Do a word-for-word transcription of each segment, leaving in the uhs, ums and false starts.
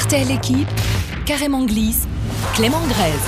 T L Équipe, Carrément Glisse, Clément Grèze.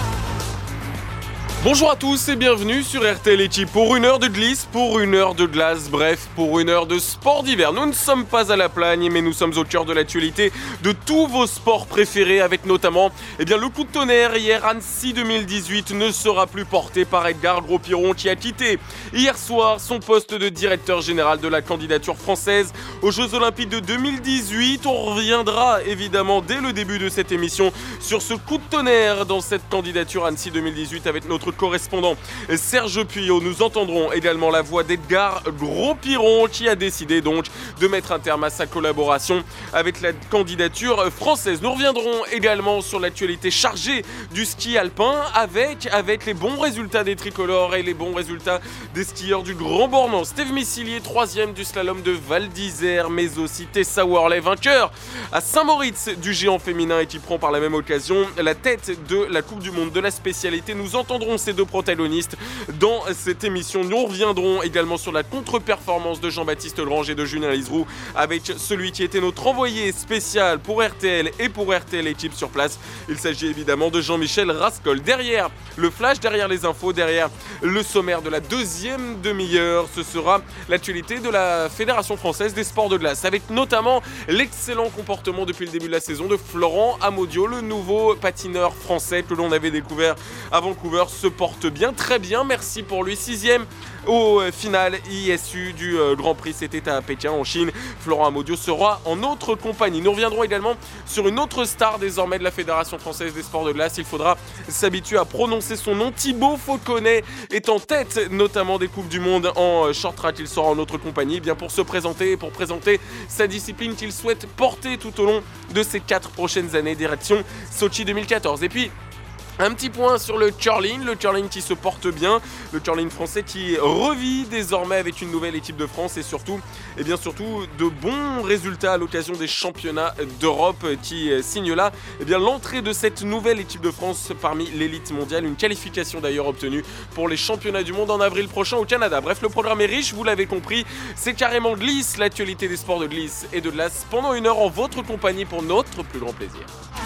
Bonjour à tous et bienvenue sur R T L Équipe pour une heure de glisse, pour une heure de glace, bref, pour une heure de sport d'hiver. Nous ne sommes pas à la Plagne, mais nous sommes au cœur de l'actualité de tous vos sports préférés, avec notamment eh bien, le coup de tonnerre. Hier, Annecy deux mille dix-huit ne sera plus porté par Edgar Gros-Piron qui a quitté hier soir son poste de directeur général de la candidature française aux Jeux Olympiques de deux mille dix-huit. On reviendra évidemment dès le début de cette émission sur ce coup de tonnerre dans cette candidature Annecy deux mille dix-huit avec notre correspondant Serge Puyot. Nous entendrons également la voix d'Edgar Gros-Piron qui a décidé donc de mettre un terme à sa collaboration avec la candidature française. Nous reviendrons également sur l'actualité chargée du ski alpin avec, avec les bons résultats des tricolores et les bons résultats des skieurs du Grand Bornand. Steve Missilier, troisième du slalom de Val d'Isère, mais aussi Tessa Worley, vainqueur à Saint-Moritz du géant féminin et qui prend par la même occasion la tête de la Coupe du Monde de la spécialité. Nous entendrons ces deux protagonistes dans cette émission. Nous reviendrons également sur la contre-performance de Jean-Baptiste Legrange et de Julien Liseroux avec celui qui était notre envoyé spécial pour R T L et pour R T L Équipe sur place. Il s'agit évidemment de Jean-Michel Rascol. Derrière le flash, derrière les infos, derrière le sommaire de la deuxième demi-heure, ce sera l'actualité de la Fédération française des sports de glace, avec notamment l'excellent comportement depuis le début de la saison de Florent Amodiot, le nouveau patineur français que l'on avait découvert à Vancouver, se porte bien, très bien, merci pour lui. Sixième au final I S U du Grand Prix, c'était à Pékin en Chine. Florent Amodiot sera en notre compagnie. Nous reviendrons également sur une autre star désormais de la Fédération française des sports de glace. Il faudra s'habituer à prononcer son nom. Thibaut Fauconnet est en tête notamment des Coupes du Monde en short track. Il sera en notre compagnie eh bien pour se présenter et pour présenter sa discipline qu'il souhaite porter tout au long de ces quatre prochaines années, direction Sochi deux mille quatorze. Et puis un petit point sur le curling, le curling qui se porte bien, le curling français qui revit désormais avec une nouvelle équipe de France et surtout, et bien surtout de bons résultats à l'occasion des championnats d'Europe qui signent là et bien l'entrée de cette nouvelle équipe de France parmi l'élite mondiale, une qualification d'ailleurs obtenue pour les championnats du monde en avril prochain au Canada. Bref, le programme est riche, vous l'avez compris, c'est carrément glisse, l'actualité des sports de glisse et de glace pendant une heure en votre compagnie pour notre plus grand plaisir.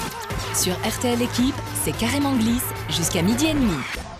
Sur R T L Équipe, c'est Carrément Glisse jusqu'à midi et demi.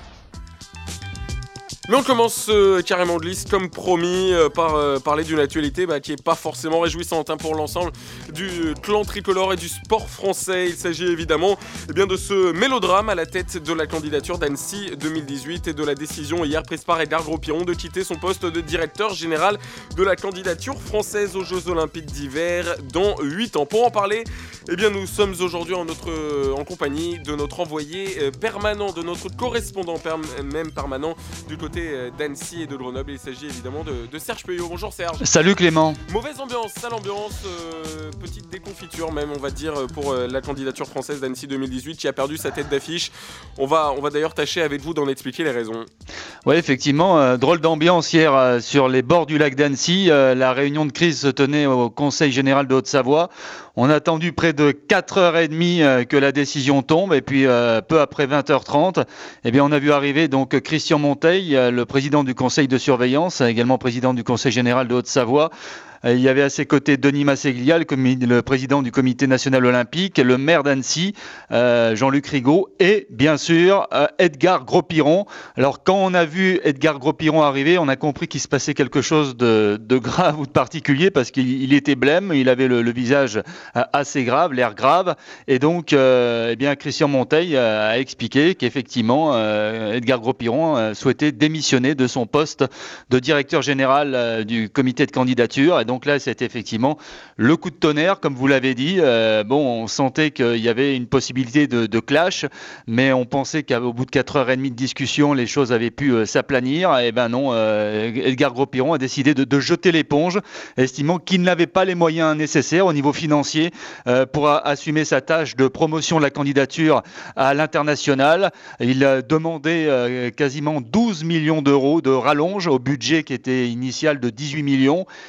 Mais on commence euh, carrément glisse comme promis euh, par euh, parler d'une actualité bah, qui n'est pas forcément réjouissante hein, pour l'ensemble du clan tricolore et du sport français. Il s'agit évidemment eh bien, de ce mélodrame à la tête de la candidature d'Annecy deux mille dix-huit et de la décision hier prise par Edgar Gros-Piron de quitter son poste de directeur général de la candidature française aux Jeux Olympiques d'hiver dans huit ans. Pour en parler, eh bien, nous sommes aujourd'hui en, notre, en compagnie de notre envoyé euh, permanent, de notre correspondant per- même permanent du côté d'Annecy et de Grenoble. Il s'agit évidemment de, de Serge Puyot. Bonjour Serge. Salut Clément. Mauvaise ambiance, sale ambiance, euh, petite déconfiture même on va dire pour euh, la candidature française d'Annecy deux mille dix-huit qui a perdu sa tête d'affiche. On va, on va d'ailleurs tâcher avec vous d'en expliquer les raisons. Oui effectivement, euh, drôle d'ambiance hier euh, sur les bords du lac d'Annecy. Euh, la réunion de crise se tenait au Conseil général de Haute-Savoie. On a attendu près de quatre heures trente euh, que la décision tombe et puis euh, peu après vingt heures trente, eh bien, on a vu arriver donc Christian Monteil, euh, le président du conseil de surveillance, également président du conseil général de Haute-Savoie. Il y avait à ses côtés Denis Masseglia, le, comi- le président du comité national olympique, le maire d'Annecy, euh, Jean-Luc Rigaud, et bien sûr euh, Edgar Gros-Piron. Alors quand on a vu Edgar Gros-Piron arriver, on a compris qu'il se passait quelque chose de, de grave ou de particulier parce qu'il il était blême, il avait le, le visage assez grave, l'air grave, et donc euh, eh bien Christian Monteil a expliqué qu'effectivement euh, Edgar Gros-Piron euh, souhaitait démissionner de son poste de directeur général euh, du comité de candidature. Et donc là, c'était effectivement le coup de tonnerre, comme vous l'avez dit. Euh, bon, on sentait qu'il y avait une possibilité de, de clash, mais on pensait qu'au bout de quatre heures trente de discussion, les choses avaient pu euh, s'aplanir. Et ben non, euh, Edgar Gros-Piron a décidé de, de jeter l'éponge, estimant qu'il n'avait pas les moyens nécessaires au niveau financier euh, pour a, assumer sa tâche de promotion de la candidature à l'international. Il a demandé euh, quasiment douze millions d'euros de rallonge au budget qui était initial de dix-huit millions. Eh bien,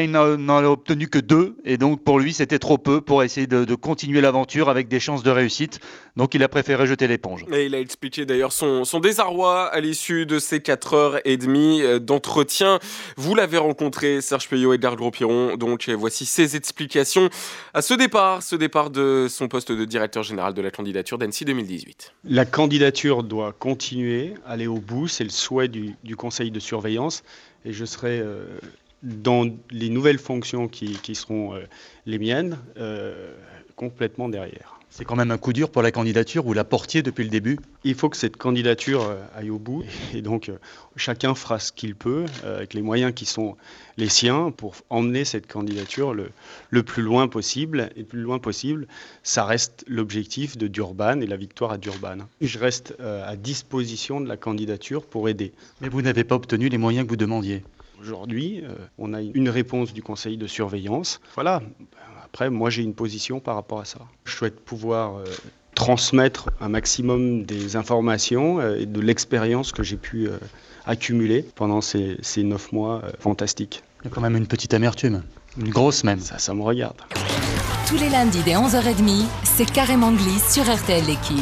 il n'en a obtenu que deux, et donc pour lui, c'était trop peu pour essayer de, de continuer l'aventure avec des chances de réussite. Donc il a préféré jeter l'éponge. Et il a expliqué d'ailleurs son, son désarroi à l'issue de ces quatre heures trente d'entretien. Vous l'avez rencontré, Serge Puyot et Edgar Gros-Piron. Donc voici ses explications à ce départ, ce départ de son poste de directeur général de la candidature d'Annecy deux mille dix-huit. La candidature doit continuer, aller au bout. C'est le souhait du, du conseil de surveillance. Et je serai euh, dans les nouvelles fonctions qui, qui seront euh, les miennes, euh, complètement derrière. C'est quand même un coup dur pour la candidature, vous la portiez depuis le début. Il faut que cette candidature euh, aille au bout. Et donc, euh, chacun fera ce qu'il peut, euh, avec les moyens qui sont les siens, pour emmener cette candidature le, le plus loin possible. Et le plus loin possible, ça reste l'objectif de Durban et la victoire à Durban. Je reste euh, à disposition de la candidature pour aider. Mais vous n'avez pas obtenu les moyens que vous demandiez. Aujourd'hui, euh, on a une réponse du conseil de surveillance. Voilà. Après, moi, j'ai une position par rapport à ça. Je souhaite pouvoir euh, transmettre un maximum des informations euh, et de l'expérience que j'ai pu euh, accumuler pendant ces, ces neuf mois euh, fantastiques. Il y a quand même une petite amertume, une grosse même. Ça, ça me regarde. Tous les lundis dès onze heures trente, c'est Carrément Glisse sur R T L L'équipe.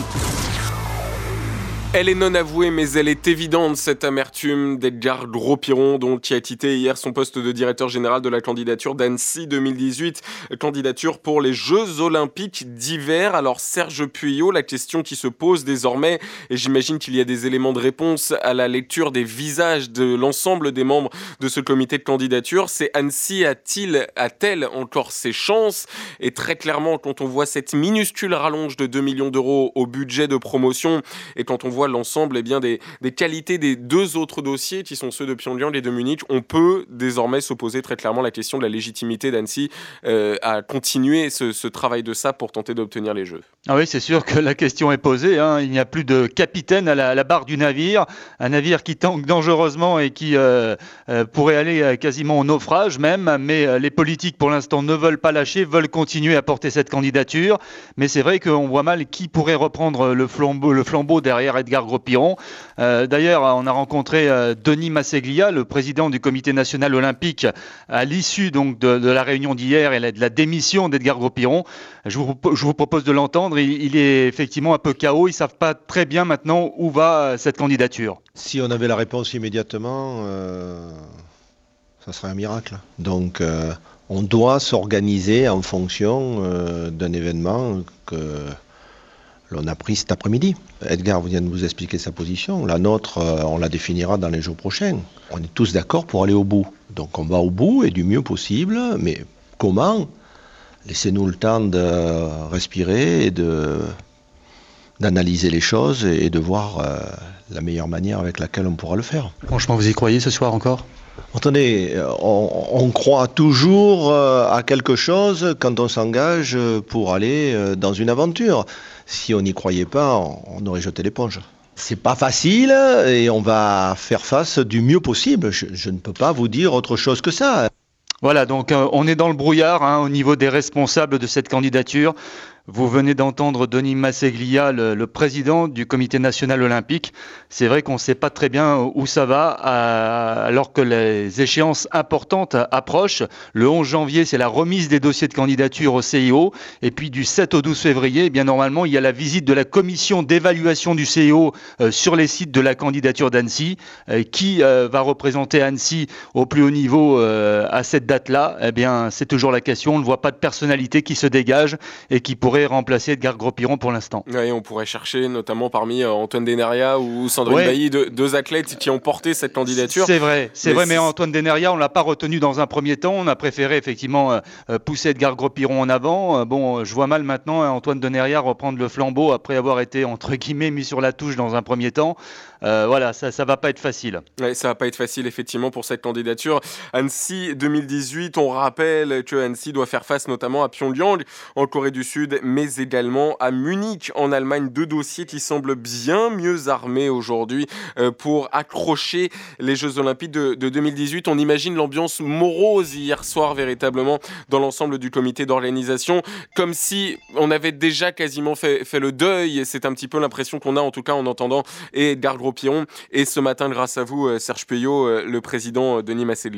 Elle est non avouée, mais elle est évidente, cette amertume d'Edgar Gros-Piron, dont il a quitté hier son poste de directeur général de la candidature d'Annecy deux mille dix-huit, candidature pour les Jeux Olympiques d'hiver. Alors Serge Puyot, la question qui se pose désormais, et j'imagine qu'il y a des éléments de réponse à la lecture des visages de l'ensemble des membres de ce comité de candidature, c'est Annecy a-t-il, a-t-elle encore ses chances? Et très clairement, quand on voit cette minuscule rallonge de deux millions d'euros au budget de promotion, et quand on voit l'ensemble eh bien, des, des qualités des deux autres dossiers qui sont ceux de Pyongyang et de Munich, on peut désormais se poser très clairement la question de la légitimité d'Annecy euh, à continuer ce, ce travail de ça pour tenter d'obtenir les Jeux. Ah oui, c'est sûr que la question est posée, hein. Il n'y a plus de capitaine à la, à la barre du navire, un navire qui tangue dangereusement et qui euh, euh, pourrait aller quasiment au naufrage même, mais euh, les politiques pour l'instant ne veulent pas lâcher, veulent continuer à porter cette candidature, mais c'est vrai qu'on voit mal qui pourrait reprendre le flambeau, le flambeau derrière Edgar Gros-Piron. Euh, d'ailleurs, on a rencontré euh, Denis Masseglia, le président du Comité national olympique, à l'issue donc de, de la réunion d'hier et la, de la démission d'Edgar Gros-Piron. Je vous, je vous propose de l'entendre. Il, il est effectivement un peu K O. Ils ne savent pas très bien maintenant où va euh, cette candidature. Si on avait la réponse immédiatement, euh, ça serait un miracle. Donc, euh, on doit s'organiser en fonction euh, d'un événement que l'on a pris cet après-midi. Edgar vient de vous expliquer sa position. La nôtre, euh, on la définira dans les jours prochains. On est tous d'accord pour aller au bout. Donc on va au bout et du mieux possible. Mais comment ? Laissez-nous le temps de respirer et de, d'analyser les choses et de voir euh, la meilleure manière avec laquelle on pourra le faire. Franchement, vous y croyez ce soir encore ? Attendez, on, on croit toujours euh, à quelque chose quand on s'engage pour aller euh, dans une aventure. Si on n'y croyait pas, on aurait jeté l'éponge. C'est pas facile et on va faire face du mieux possible. Je, je ne peux pas vous dire autre chose que ça. Voilà, donc euh, on est dans le brouillard hein, au niveau des responsables de cette candidature. Vous venez d'entendre Denis Masseglia, le, le président du Comité national olympique. C'est vrai qu'on ne sait pas très bien où ça va, à, alors que les échéances importantes approchent. Le onze janvier, c'est la remise des dossiers de candidature au C I O. Et puis du sept au douze février, eh bien normalement, il y a la visite de la commission d'évaluation du C I O euh, sur les sites de la candidature d'Annecy. Euh, qui euh, va représenter Annecy au plus haut niveau euh, à cette date-là? Eh bien, c'est toujours la question. On ne voit pas de personnalité qui se dégage et qui pourrait remplacer Edgar Gros-Piron pour l'instant. Oui, on pourrait chercher notamment parmi euh, Antoine Deneria ou Sandrine ouais. Bailly, deux, deux athlètes qui ont porté cette candidature. C'est vrai, c'est mais vrai, c'est... mais Antoine Deneria, on ne l'a pas retenu dans un premier temps. On a préféré effectivement euh, pousser Edgar Gros-Piron en avant. Euh, bon, je vois mal maintenant hein, Antoine Deneria reprendre le flambeau après avoir été entre guillemets mis sur la touche dans un premier temps. Euh, voilà, ça ne va pas être facile. Oui, ça ne va pas être facile effectivement pour cette candidature. Annecy deux mille dix-huit, on rappelle que Annecy doit faire face notamment à Pyongyang en Corée du Sud, mais également à Munich en Allemagne. Deux dossiers qui semblent bien mieux armés aujourd'hui euh, pour accrocher les Jeux Olympiques de, de deux mille dix-huit. On imagine l'ambiance morose hier soir véritablement dans l'ensemble du comité d'organisation, comme si on avait déjà quasiment fait, fait le deuil. C'est un petit peu l'impression qu'on a en tout cas en entendant Edgar Gros-Piron. Et ce matin, grâce à vous, Serge Puyot, le président Denis Masseglia.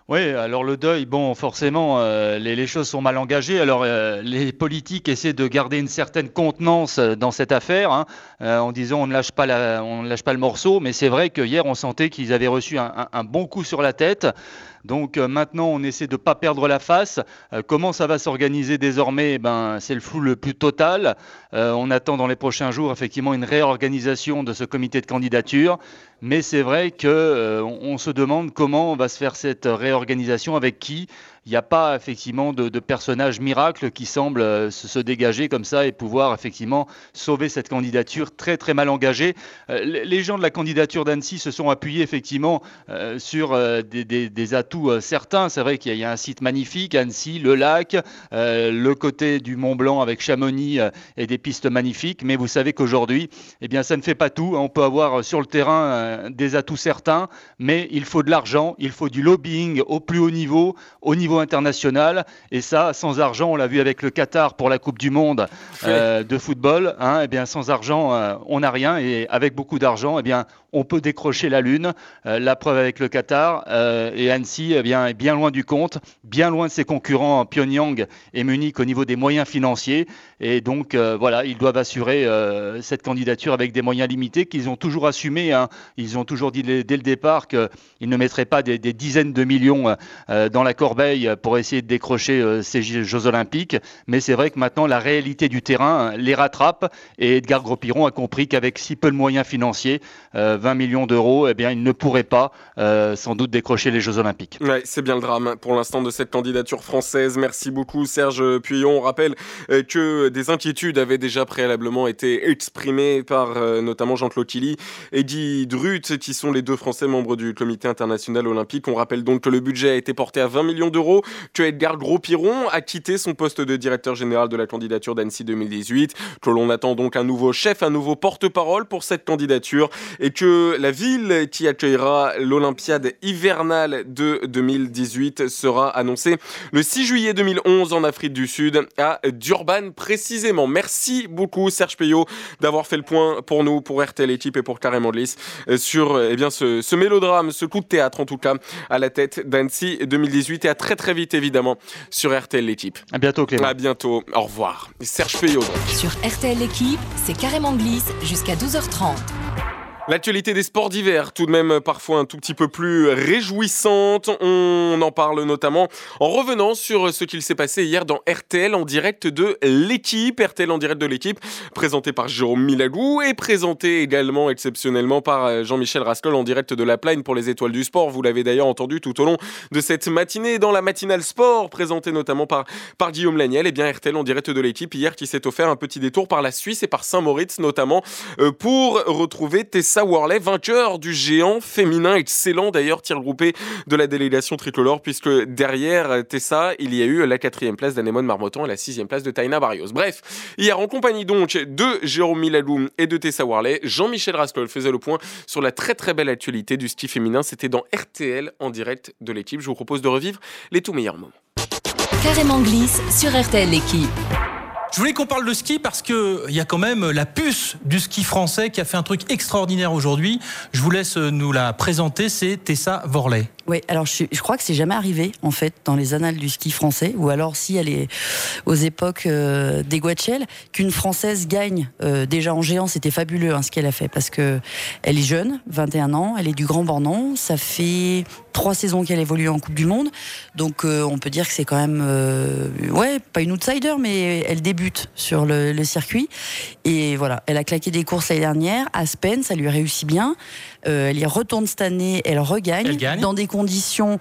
Oui, alors le deuil, bon, forcément, euh, les, les choses sont mal engagées. Alors, euh, les politiques essaient de garder une certaine contenance dans cette affaire, hein, euh, en disant on ne lâche pas la, on ne lâche pas le morceau. Mais c'est vrai que hier, on sentait qu'ils avaient reçu un, un, un bon coup sur la tête. Donc euh, maintenant, on essaie de ne pas perdre la face. Euh, comment ça va s'organiser désormais? Ben, c'est le flou le plus total. Euh, on attend dans les prochains jours effectivement une réorganisation de ce comité de candidature. Mais c'est vrai qu'on euh, on se demande comment va se faire cette réorganisation, avec qui. Il n'y a pas effectivement de, de personnage miracle qui semble euh, se, se dégager comme ça et pouvoir effectivement sauver cette candidature très très mal engagée. Euh, les gens de la candidature d'Annecy se sont appuyés effectivement euh, sur euh, des, des, des atouts euh, certains. C'est vrai qu'il y a un site magnifique, Annecy, le lac, euh, le côté du Mont Blanc avec Chamonix euh, et des pistes magnifiques. Mais vous savez qu'aujourd'hui, eh bien, ça ne fait pas tout. On peut avoir sur le terrain euh, des atouts certains, mais il faut de l'argent, il faut du lobbying au plus haut niveau, au niveau international, et ça, sans argent, on l'a vu avec le Qatar pour la Coupe du Monde euh, de football, hein, et bien sans argent, euh, on n'a rien, et avec beaucoup d'argent, eh bien, on peut décrocher la Lune. Euh, la preuve avec le Qatar, euh, et Annecy eh bien, est bien loin du compte, bien loin de ses concurrents Pyongyang et Munich au niveau des moyens financiers, et donc euh, voilà, ils doivent assurer euh, cette candidature avec des moyens limités qu'ils ont toujours assumés, hein. Ils ont toujours dit dès, dès le départ qu'ils ne mettraient pas des, des dizaines de millions euh, dans la corbeille pour essayer de décrocher euh, ces Jeux Olympiques, mais c'est vrai que maintenant la réalité du terrain euh, les rattrape, et Edgar Gros-Piron a compris qu'avec si peu de moyens financiers, euh, vingt millions d'euros, eh bien, il ne pourrait pas euh, sans doute décrocher les Jeux Olympiques. Ouais, c'est bien le drame pour l'instant de cette candidature française. Merci beaucoup Serge Puyon. On rappelle euh, que des inquiétudes avaient déjà préalablement été exprimées par euh, notamment Jean-Claude Killy et Eddy Drut, qui sont les deux Français membres du Comité international olympique. On rappelle donc que le budget a été porté à vingt millions d'euros, que Edgar Gros-Piron a quitté son poste de directeur général de la candidature d'Annecy deux mille dix-huit, que l'on attend donc un nouveau chef, un nouveau porte-parole pour cette candidature, et que la ville qui accueillera l'Olympiade hivernale de deux mille dix-huit sera annoncée le six juillet deux mille onze en Afrique du Sud, à Durban précisément. Merci beaucoup Serge Payot d'avoir fait le point pour nous, pour R T L Équipe et pour Carrément Glisse, sur eh bien, ce, ce mélodrame, ce coup de théâtre en tout cas, à la tête d'Annecy deux mille dix-huit, et à très très vite évidemment sur R T L L'équipe. À bientôt Clément. À bientôt, au revoir. Serge Payot donc. Sur R T L L'équipe, c'est Carrément Glisse jusqu'à douze heures trente. L'actualité des sports d'hiver, tout de même parfois un tout petit peu plus réjouissante. On en parle notamment en revenant sur ce qu'il s'est passé hier dans R T L en direct de l'équipe. R T L en direct de l'équipe, présenté par Jérôme Milagou et présenté également exceptionnellement par Jean-Michel Rascol en direct de la Plaine pour les Étoiles du Sport. Vous l'avez d'ailleurs entendu tout au long de cette matinée dans la matinale sport, présentée notamment par, par Guillaume Laniel. Et bien R T L en direct de l'équipe hier qui s'est offert un petit détour par la Suisse et par Saint-Moritz notamment euh, pour retrouver Tessa Worley, vainqueur du géant féminin, excellent d'ailleurs tir groupé de la délégation tricolore, puisque derrière Tessa, il y a eu la quatrième place d'Anémone Marmottan et la sixième place de Taina Barrios. Bref, hier en compagnie donc de Jérôme Milagou et de Tessa Worley, Jean-Michel Rascol faisait le point sur la très très belle actualité du ski féminin. C'était dans R T L en direct de l'équipe. Je vous propose de revivre les tout meilleurs moments. Carrément Glisse sur R T L L'équipe. Je voulais qu'on parle de ski parce que il y a quand même la puce du ski français qui a fait un truc extraordinaire aujourd'hui. Je vous laisse nous la présenter, c'est Tessa Worley. Oui, alors je, je crois que c'est jamais arrivé en fait dans les annales du ski français, ou alors si elle est aux époques euh, des Guachel, qu'une Française gagne euh, déjà en géant. C'était fabuleux hein, ce qu'elle a fait, parce que elle est jeune, vingt et un ans, elle est du Grand Bornand, ça fait trois saisons qu'elle évolue en Coupe du Monde, donc euh, on peut dire que c'est quand même euh, ouais, pas une outsider, mais elle débute sur le, le circuit, et voilà, elle a claqué des courses l'année dernière, Aspen, ça lui réussit bien. Euh, elle y retourne cette année, elle regagne elle gagne. dans des conditions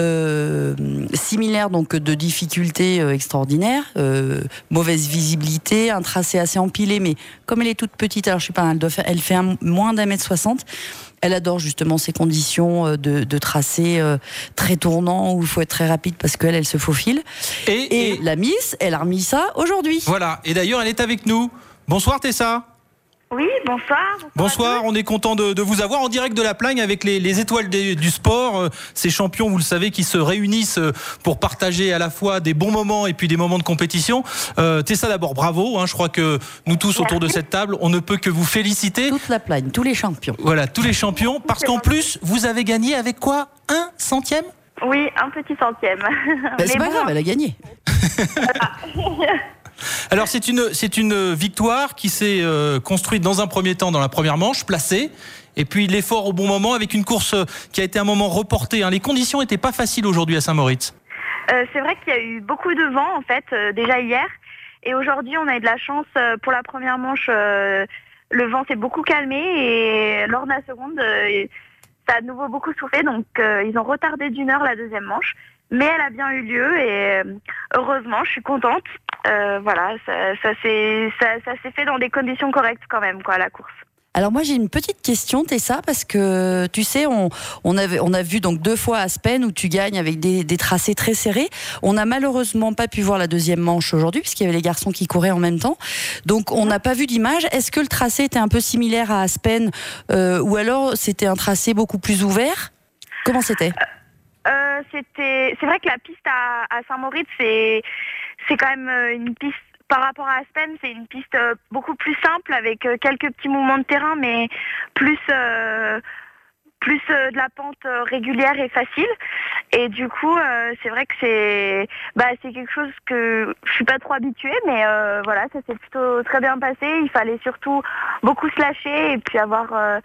euh, similaires, donc de difficultés euh, extraordinaires, euh, mauvaise visibilité, un tracé assez empilé, mais comme elle est toute petite, alors je sais pas, elle, doit faire, elle fait un, moins d'un mètre soixante. Elle adore justement ces conditions de, de tracé euh, très tournant où il faut être très rapide parce qu'elle, elle se faufile. Et, et, et la Miss, elle a remis ça aujourd'hui. Voilà, et d'ailleurs elle est avec nous. Bonsoir Tessa. Oui, bonsoir. Bonsoir, bonsoir on est content de, de vous avoir en direct de la Plagne avec les, les étoiles des, du sport, euh, ces champions, vous le savez, qui se réunissent pour partager à la fois des bons moments et puis des moments de compétition. Euh, Tessa, d'abord, bravo, hein, je crois que nous tous Merci. Autour de cette table, on ne peut que vous féliciter. Toute la Plagne, tous les champions. Voilà, tous les champions, parce qu'en plus, vous avez gagné avec quoi ? Un centième ? Oui, un petit centième. Bah, c'est Mais pas bon, grave, elle a gagné. Alors c'est une, c'est une victoire qui s'est euh, construite dans un premier temps dans la première manche, placée, et puis l'effort au bon moment avec une course qui a été un moment reportée. Hein. Les conditions n'étaient pas faciles aujourd'hui à Saint-Moritz. Euh, c'est vrai qu'il y a eu beaucoup de vent en fait euh, déjà hier, et aujourd'hui on a eu de la chance euh, pour la première manche. Euh, le vent s'est beaucoup calmé et lors de la seconde, euh, ça a de nouveau beaucoup soufflé, donc euh, ils ont retardé d'une heure la deuxième manche. Mais elle a bien eu lieu et euh, heureusement, je suis contente. Euh, voilà, ça, ça, s'est, ça, ça s'est fait dans des conditions correctes quand même, quoi, la course. Alors moi j'ai une petite question Tessa, parce que tu sais on, on, avait, on a vu donc deux fois Aspen où tu gagnes avec des, des tracés très serrés. On n'a malheureusement pas pu voir la deuxième manche aujourd'hui puisqu'il y avait les garçons qui couraient en même temps, donc on n'a pas vu d'image. Est-ce que le tracé était un peu similaire à Aspen euh, ou alors c'était un tracé beaucoup plus ouvert? Comment c'était? euh, c'était, C'est vrai que la piste à, à Saint-Moritz c'est, c'est quand même une piste. Par rapport à Aspen, c'est une piste euh, beaucoup plus simple avec euh, quelques petits mouvements de terrain, mais plus euh, plus euh, de la pente euh, régulière et facile. Et du coup, euh, c'est vrai que c'est bah c'est quelque chose que je suis pas trop habituée, mais euh, voilà, ça s'est plutôt très bien passé. Il fallait surtout beaucoup se lâcher et puis avoir euh,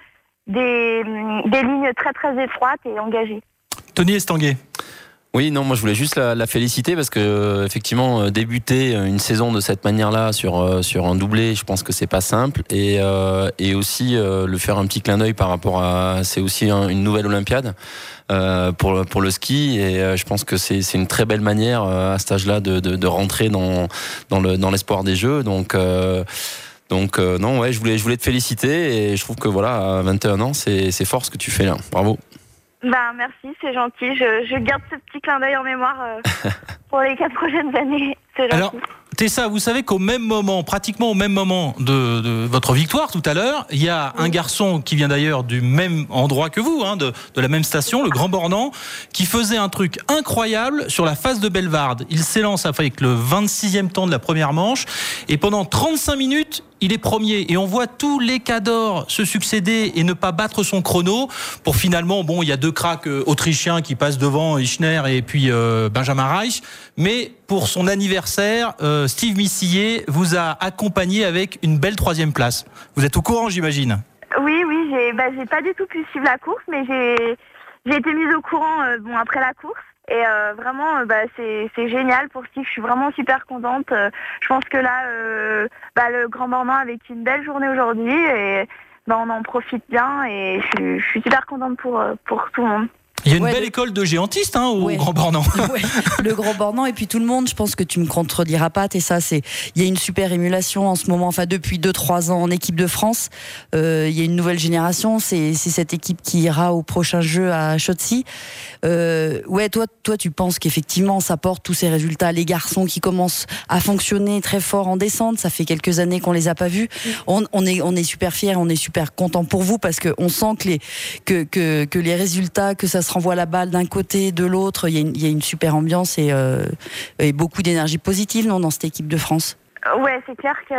des des lignes très très étroites et engagées. Tony Estanguet. Oui, non, moi je voulais juste la, la féliciter parce que effectivement débuter une saison de cette manière-là sur sur un doublé, je pense que c'est pas simple, et euh, et aussi euh, le faire un petit clin d'œil par rapport à, c'est aussi un, une nouvelle Olympiade euh, pour pour le ski, et euh, je pense que c'est c'est une très belle manière euh, à cet âge-là de, de de rentrer dans dans le dans l'espoir des Jeux, donc. Euh, Donc euh, non, ouais, je voulais je voulais te féliciter, et je trouve que voilà, à vingt et un ans, c'est c'est fort ce que tu fais là. Bravo. Ben merci, c'est gentil. Je, je garde ce petit clin d'œil en mémoire euh, pour les quatre prochaines années. C'est gentil. Alors, Tessa, vous savez qu'au même moment, pratiquement au même moment de, de votre victoire tout à l'heure, il y a un garçon qui vient d'ailleurs du même endroit que vous, hein, de, de la même station, le Grand Bornand, qui faisait un truc incroyable sur la face de Bellevarde. Il s'élance avec le vingt-sixième temps de la première manche, et pendant trente-cinq minutes, il est premier, et on voit tous les cadors se succéder et ne pas battre son chrono pour finalement, bon, il y a deux cracks autrichiens qui passent devant, Ichner et puis euh, Benjamin Reich, mais pour son anniversaire, euh, Steve Missillier vous a accompagné avec une belle troisième place. Vous êtes au courant, j'imagine? Oui, oui, j'ai, bah, j'ai pas du tout pu suivre la course, mais j'ai, j'ai été mise au courant euh, bon, après la course. Et euh, vraiment, euh, bah, c'est, c'est génial pour Steve. Je suis vraiment super contente. Euh, je pense que là, euh, bah, le Grand Bornand avec une belle journée aujourd'hui, et bah, on en profite bien. Et je suis, je suis super contente pour pour tout le monde. Il y a une ouais, belle le... école de géantistes hein, au ouais. Grand Bornand. Ouais, le Grand Bornand, et puis tout le monde, je pense que tu me contrediras pas, et ça, c'est, il y a une super émulation en ce moment, enfin depuis deux trois ans en équipe de France. Euh, il y a une nouvelle génération, c'est, c'est cette équipe qui ira au prochain jeu à Chotzi. Euh, ouais, toi, toi, tu penses qu'effectivement, ça porte tous ces résultats. Les garçons qui commencent à fonctionner très fort en descente, ça fait quelques années qu'on les a pas vus. On, on est, on est super fiers, on est super contents pour vous parce que on sent que les, que, que, que les résultats, que ça se renvoie la balle d'un côté, de l'autre. Il y a une, il y a une super ambiance et, euh, et beaucoup d'énergie positive, non, dans cette équipe de France. Ouais, c'est clair que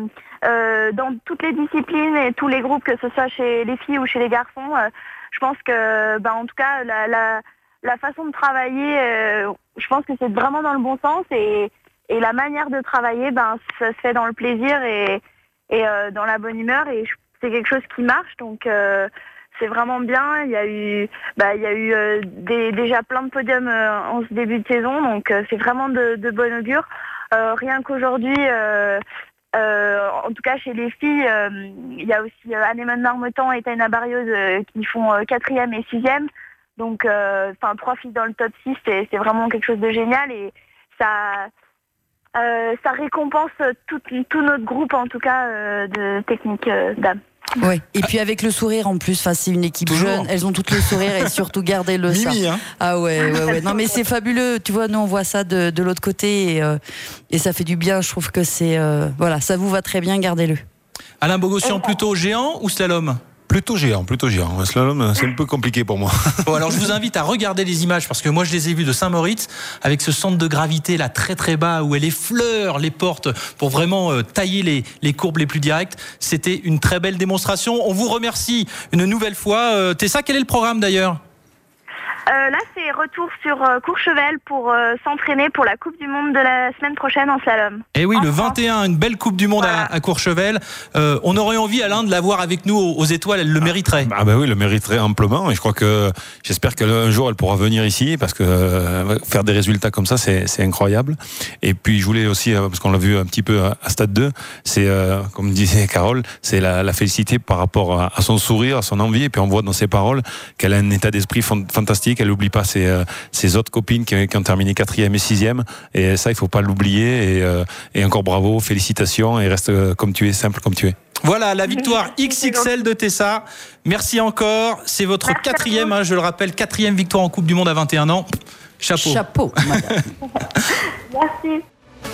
euh, dans toutes les disciplines et tous les groupes, que ce soit chez les filles ou chez les garçons, euh, je pense que, bah, en tout cas, la, la, la façon de travailler, euh, je pense que c'est vraiment dans le bon sens, et, et la manière de travailler, ben, ça se fait dans le plaisir et, et euh, dans la bonne humeur, et je, c'est quelque chose qui marche, donc euh, c'est vraiment bien. Il y a eu, bah, il y a eu euh, des, déjà plein de podiums euh, en ce début de saison, donc euh, c'est vraiment de, de bon augure. Euh, rien qu'aujourd'hui, euh, euh, en tout cas chez les filles, euh, il y a aussi euh, Annemone Marmottan et Taina Barrios euh, qui font euh, quatrième et sixième. Donc, enfin, euh, trois filles dans le top six, c'est, c'est vraiment quelque chose de génial, et ça, euh, ça récompense tout, tout notre groupe, en tout cas, euh, de technique euh, dames. Oui, et puis avec le sourire en plus, enfin, c'est une équipe Toujours. jeune, elles ont toutes le sourire, et surtout gardez-le ça. Mimi, hein. Ah ouais, ouais, ouais. Non mais c'est fabuleux, tu vois, nous on voit ça de, de l'autre côté, et, euh, et ça fait du bien, je trouve que c'est, euh, voilà, ça vous va très bien, gardez-le. Alain Bogossian, plutôt géant ou slalom? Plutôt géant, plutôt géant. Slalom, c'est un peu compliqué pour moi. Bon, alors je vous invite à regarder les images, parce que moi je les ai vues de Saint-Moritz, avec ce centre de gravité là très très bas, où elle effleure les portes pour vraiment euh, tailler les, les courbes les plus directes. C'était une très belle démonstration. On vous remercie une nouvelle fois. Euh, Tessa, quel est le programme d'ailleurs? Euh, là, c'est retour sur euh, Courchevel pour euh, s'entraîner pour la Coupe du Monde de la semaine prochaine en slalom. Et oui, en le France. vingt et un, une belle Coupe du Monde Voilà. à, à Courchevel. Euh, on aurait envie, Alain, de la voir avec nous aux, aux étoiles. Elle le mériterait. Ah ben oui, le mériterait amplement. Et je crois que j'espère qu'un jour elle pourra venir ici parce que euh, faire des résultats comme ça, c'est, c'est incroyable. Et puis je voulais aussi, euh, parce qu'on l'a vu un petit peu à, à Stade deux, c'est euh, comme disait Carole, c'est la, la féliciter par rapport à, à son sourire, à son envie. Et puis on voit dans ses paroles qu'elle a un état d'esprit fantastique. Elle n'oublie pas ses, euh, ses autres copines qui, qui ont terminé quatrième et sixième. Et ça, il faut pas l'oublier. Et, euh, et encore bravo, félicitations. Et reste euh, comme tu es, simple comme tu es. Voilà, la victoire X X L de Tessa. Merci encore. C'est votre Merci quatrième, hein, je le rappelle, quatrième victoire en Coupe du Monde à vingt et un ans. Chapeau. Chapeau, madame. Merci.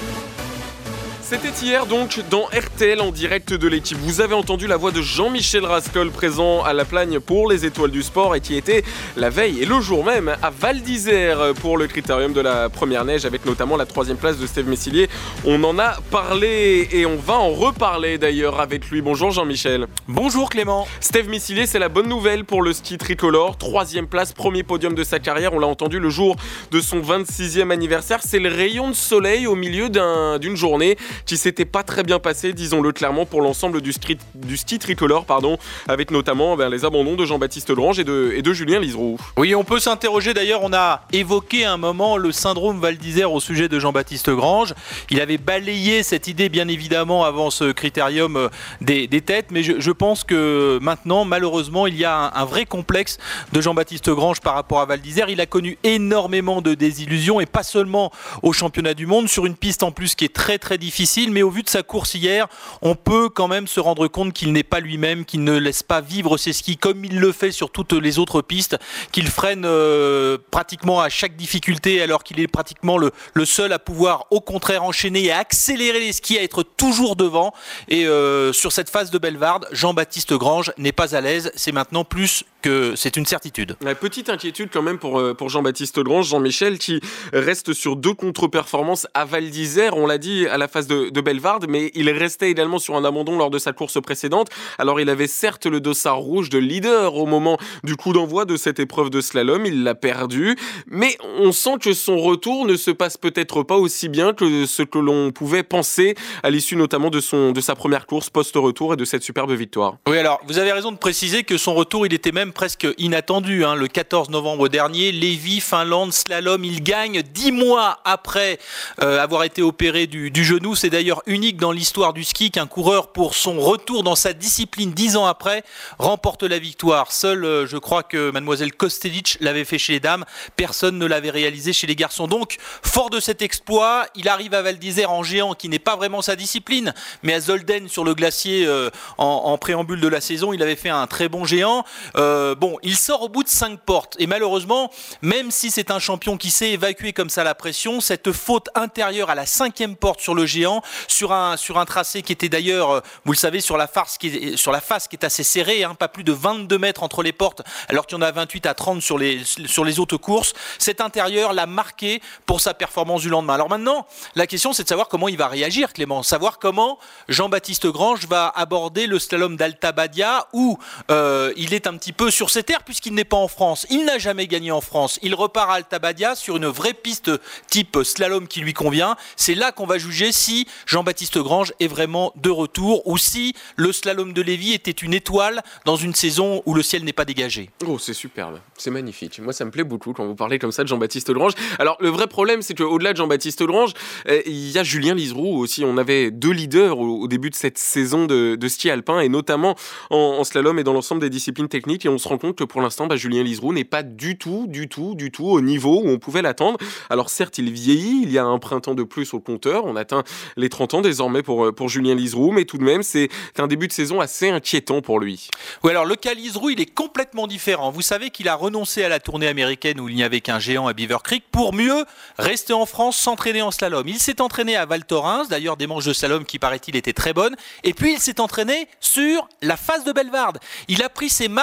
C'était hier donc dans R T L en direct de l'équipe. Vous avez entendu la voix de Jean-Michel Rascol présent à la Plagne pour les étoiles du sport et qui était la veille et le jour même à Val d'Isère pour le critérium de la première neige avec notamment la troisième place de Steve Messillier. On en a parlé et on va en reparler d'ailleurs avec lui. Bonjour Jean-Michel. Bonjour Clément. Steve Messillier, c'est la bonne nouvelle pour le ski tricolore. Troisième place, premier podium de sa carrière. On l'a entendu le jour de son vingt-sixième anniversaire. C'est le rayon de soleil au milieu d'un, d'une journée qui s'était pas très bien passé, disons-le clairement, pour l'ensemble du, street, du ski tricolore, pardon, avec notamment ben, les abandons de Jean-Baptiste Grange et de, et de Julien Liseroux. Oui, on peut s'interroger d'ailleurs, on a évoqué un moment le syndrome Val d'Isère au sujet de Jean-Baptiste Grange. Il avait balayé cette idée bien évidemment avant ce critérium des, des têtes, mais je, je pense que maintenant, malheureusement, il y a un, un vrai complexe de Jean-Baptiste Grange par rapport à Val d'Isère. Il a connu énormément de désillusions et pas seulement au championnat du monde, sur une piste en plus qui est très très difficile, mais au vu de sa course hier, on peut quand même se rendre compte qu'il n'est pas lui-même, qu'il ne laisse pas vivre ses skis comme il le fait sur toutes les autres pistes, qu'il freine euh, pratiquement à chaque difficulté alors qu'il est pratiquement le, le seul à pouvoir au contraire enchaîner et à accélérer les skis, à être toujours devant. Et euh, sur cette phase de Bellevarde, Jean-Baptiste Grange n'est pas à l'aise, c'est maintenant plus que c'est une certitude. La petite inquiétude quand même pour, pour Jean-Baptiste Grange, Jean-Michel, qui reste sur deux contre-performances à Val d'Isère, on l'a dit à la phase de, de Bellevarde, mais il restait également sur un abandon lors de sa course précédente. Alors il avait certes le dossard rouge de leader au moment du coup d'envoi de cette épreuve de slalom, il l'a perdu, mais on sent que son retour ne se passe peut-être pas aussi bien que ce que l'on pouvait penser à l'issue notamment de, son, de sa première course post-retour et de cette superbe victoire. Oui, alors vous avez raison de préciser que son retour il était même presque inattendu, hein. Le quatorze novembre dernier, Lévis, Finlande, slalom, il gagne dix mois après euh, avoir été opéré du, du genou. C'est d'ailleurs unique dans l'histoire du ski qu'un coureur, pour son retour dans sa discipline dix ans après, remporte la victoire. Seul, euh, je crois que mademoiselle Kostelic l'avait fait chez les dames, personne ne l'avait réalisé chez les garçons. Donc, fort de cet exploit, il arrive à Val d'Isère en géant, qui n'est pas vraiment sa discipline, mais à Zolden sur le glacier euh, en, en préambule de la saison, il avait fait un très bon géant. Euh, bon, il sort au bout de cinq portes et malheureusement, même si c'est un champion qui sait évacuer comme ça la pression, cette faute intérieure à la cinquième porte sur le géant, sur un, sur un tracé qui était d'ailleurs, vous le savez, sur la face qui est, sur la face qui est assez serrée, hein, pas plus de vingt-deux mètres entre les portes, alors qu'il y en a vingt-huit à trente sur les, sur les autres courses. Cet intérieur l'a marqué pour sa performance du lendemain. Alors maintenant, la question c'est de savoir comment il va réagir, Clément, savoir comment Jean-Baptiste Grange va aborder le slalom d'Alta Badia, où euh, il est un petit peu sur ses terres puisqu'il n'est pas en France. Il n'a jamais gagné en France. Il repart à Alta Badia sur une vraie piste type slalom qui lui convient. C'est là qu'on va juger si Jean-Baptiste Grange est vraiment de retour ou si le slalom de Lévis était une étoile dans une saison où le ciel n'est pas dégagé. Oh, c'est superbe, c'est magnifique. Moi, ça me plaît beaucoup quand vous parlez comme ça de Jean-Baptiste Grange. Alors, le vrai problème, c'est qu'au-delà de Jean-Baptiste Grange, euh, il y a Julien Liseroux aussi. On avait deux leaders au, au début de cette saison de, de ski alpin, et notamment en, en slalom et dans l'ensemble des disciplines techniques. Et on se rend compte que pour l'instant, bah, Julien Liseroux n'est pas du tout, du tout, du tout au niveau où on pouvait l'attendre. Alors certes, il vieillit, il y a un printemps de plus au compteur. On atteint les trente ans désormais pour, pour Julien Liseroux, mais tout de même, c'est un début de saison assez inquiétant pour lui. Oui, alors le cas Liseroux, il est complètement différent. Vous savez qu'il a renoncé à la tournée américaine où il n'y avait qu'un géant à Beaver Creek pour mieux rester en France, s'entraîner en slalom. Il s'est entraîné à Val Thorens, d'ailleurs des manches de slalom qui paraît-il étaient très bonnes, et puis il s'est entraîné sur la face de Bellevarde. Il a pris ses marques là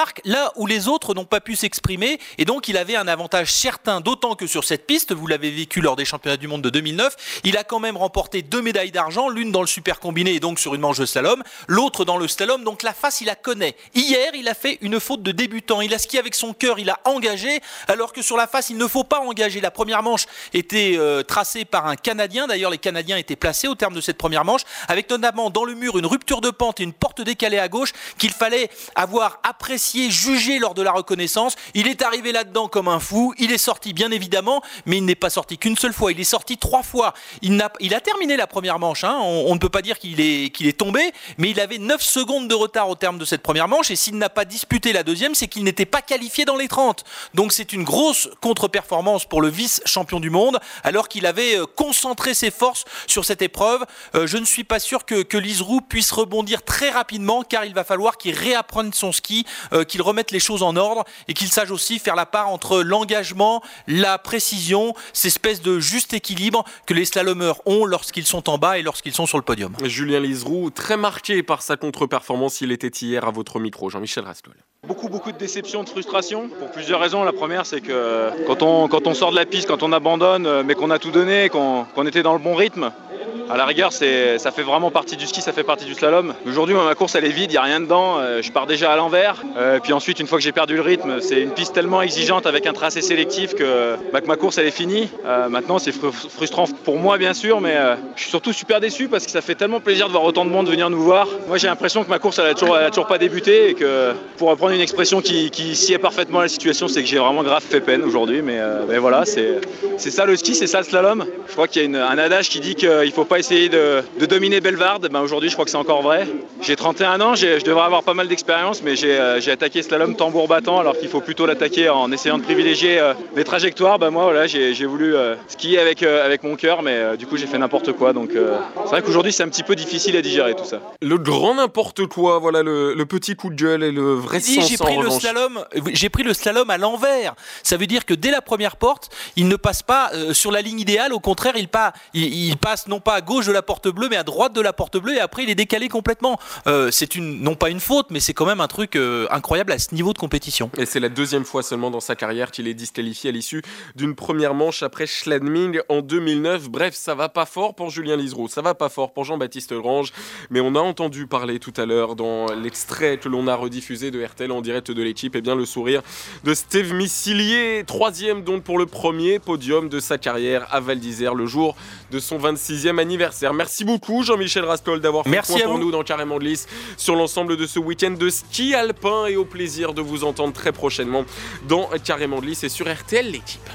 là où les autres n'ont pas pu s'exprimer, et donc il avait un avantage certain, d'autant que sur cette piste, vous l'avez vécu lors des championnats du monde de deux mille neuf, il a quand même remporté deux médailles d'argent, l'une dans le super combiné et donc sur une manche de slalom, l'autre dans le slalom, donc la face il la connaît. Hier il a fait une faute de débutant, il a skié avec son cœur, il a engagé, alors que sur la face il ne faut pas engager. La première manche était euh, tracée par un Canadien, d'ailleurs les Canadiens étaient placés au terme de cette première manche, avec notamment dans le mur une rupture de pente et une porte décalée à gauche qu'il fallait avoir apprécié, jugé lors de la reconnaissance. Il est arrivé là-dedans comme un fou, il est sorti bien évidemment, mais il n'est pas sorti qu'une seule fois, il est sorti trois fois. Il a, il a terminé la première manche, hein. on, on ne peut pas dire qu'il est, qu'il est tombé, mais il avait neuf secondes de retard au terme de cette première manche, et s'il n'a pas disputé la deuxième, c'est qu'il n'était pas qualifié dans les trente. Donc c'est une grosse contre-performance pour le vice-champion du monde, alors qu'il avait concentré ses forces sur cette épreuve. Euh, je ne suis pas sûr que, que Lise Roux puisse rebondir très rapidement, car il va falloir qu'il réapprenne son ski, euh, qu'il remette les choses en ordre, et qu'il sache aussi faire la part entre l'engagement, la précision, cette espèce de juste équilibre que les slalomeurs ont lorsqu'ils sont en bas et lorsqu'ils sont sur le podium. Julien Liseroux, très marqué par sa contre-performance, il était hier à votre micro, Jean-Michel Rastol. Beaucoup, beaucoup de déception, de frustration, pour plusieurs raisons. La première, c'est que quand on, quand on sort de la piste, quand on abandonne, mais qu'on a tout donné, qu'on, qu'on était dans le bon rythme, à la rigueur, c'est, ça fait vraiment partie du ski, ça fait partie du slalom. Aujourd'hui, moi, ma course, elle est vide, il n'y a rien dedans. Euh, je pars déjà à l'envers. Euh, puis ensuite, une fois que j'ai perdu le rythme, c'est une piste tellement exigeante avec un tracé sélectif que, bah, que ma course, elle est finie. Euh, maintenant, c'est fr- frustrant pour moi, bien sûr, mais euh, je suis surtout super déçu parce que ça fait tellement plaisir de voir autant de monde venir nous voir. Moi, j'ai l'impression que ma course, elle n'a toujours, elle a toujours pas débuté, et que, pour reprendre une expression qui, qui sied parfaitement à la situation, c'est que j'ai vraiment grave fait peine aujourd'hui. Mais, euh, mais voilà, c'est, c'est ça le ski, c'est ça le slalom. Je crois qu'il y a une, un adage qui dit qu'il ne faut pas essayer de, de dominer Bellevarde. Ben aujourd'hui, je crois que c'est encore vrai. J'ai trente et un ans, j'ai, je devrais avoir pas mal d'expérience, mais j'ai, euh, j'ai attaqué slalom tambour battant, alors qu'il faut plutôt l'attaquer en essayant de privilégier euh, les trajectoires. Ben moi, voilà, j'ai, j'ai voulu euh, skier avec, euh, avec mon cœur, mais euh, du coup, j'ai fait n'importe quoi. Donc, euh, c'est vrai qu'aujourd'hui, c'est un petit peu difficile à digérer tout ça. Le grand n'importe quoi, voilà le, le petit coup de gueule et le vrai Si, sens j'ai en pris le revanche. slalom, j'ai pris le slalom à l'envers. Ça veut dire que dès la première porte, il ne passe pas euh, sur la ligne idéale. Au contraire, il, pas, il, il passe non pas à gauche de la porte bleue, mais à droite de la porte bleue, et après il est décalé complètement. Euh, c'est une, non pas une faute, mais c'est quand même un truc euh, incroyable à ce niveau de compétition. Et c'est la deuxième fois seulement dans sa carrière qu'il est disqualifié à l'issue d'une première manche après Schladming en deux mille neuf. Bref, ça va pas fort pour Julien Liseroux, ça va pas fort pour Jean-Baptiste Grange, mais on a entendu parler tout à l'heure dans l'extrait que l'on a rediffusé de R T L en direct de l'équipe, et bien le sourire de Steve Missilier, troisième donc pour le premier podium de sa carrière à Val d'Isère le jour de son vingt-sixième anniversaire. Merci beaucoup Jean-Michel Rastol d'avoir fait le point pour nous dans Carrément Glisse sur l'ensemble de ce week-end de ski alpin, et au plaisir de vous entendre très prochainement dans Carrément Glisse et sur R T L l'équipe.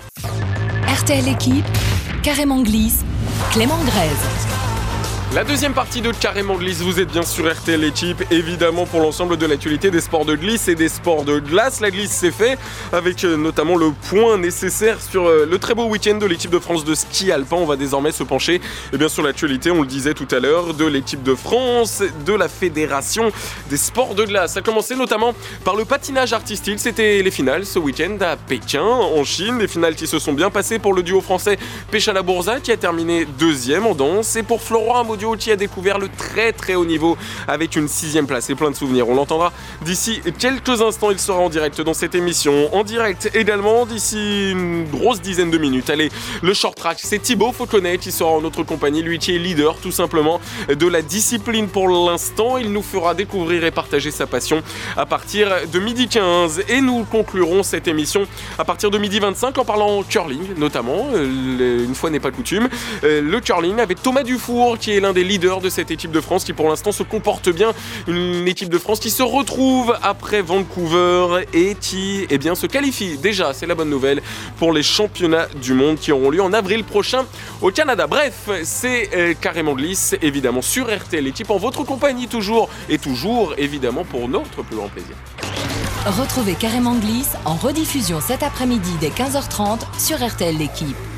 R T L équipe, Carrément Glisse, Clément Grèze. La deuxième partie de Carrément Glisse, vous êtes bien sur R T L l'équipe, évidemment pour l'ensemble de l'actualité des sports de glisse et des sports de glace. La glisse c'est fait, avec euh, notamment le point nécessaire sur euh, le très beau week-end de l'équipe de France de ski alpin. On va désormais se pencher eh bien, sur l'actualité, on le disait tout à l'heure, de l'équipe de France, de la Fédération des sports de glace. Ça a commencé notamment par le patinage artistique, c'était les finales ce week-end à Pékin, en Chine. Les finales qui se sont bien passées pour le duo français Péchala Bourza qui a terminé deuxième en danse, et pour Florent Amodio qui a découvert le très très haut niveau avec une sixième place et plein de souvenirs. On l'entendra d'ici quelques instants, il sera en direct dans cette émission. En direct également d'ici une grosse dizaine de minutes. Allez, le short track, c'est Thibaut Fauconnet qui sera en notre compagnie, lui qui est leader tout simplement de la discipline pour l'instant. Il nous fera découvrir et partager sa passion à partir de midi quinze, et nous conclurons cette émission à partir de midi vingt-cinq en parlant curling notamment, une fois n'est pas coutume, le curling avec Thomas Dufour qui est l'un des leaders de cette équipe de France qui pour l'instant se comporte bien, une équipe de France qui se retrouve après Vancouver et qui eh bien, se qualifie déjà, c'est la bonne nouvelle, pour les championnats du monde qui auront lieu en avril prochain au Canada. Bref, c'est euh, Carrément Glisse évidemment sur R T L l'équipe en votre compagnie toujours et toujours évidemment pour notre plus grand plaisir. Retrouvez Carrément Glisse en rediffusion cet après-midi dès quinze heures trente sur R T L l'équipe.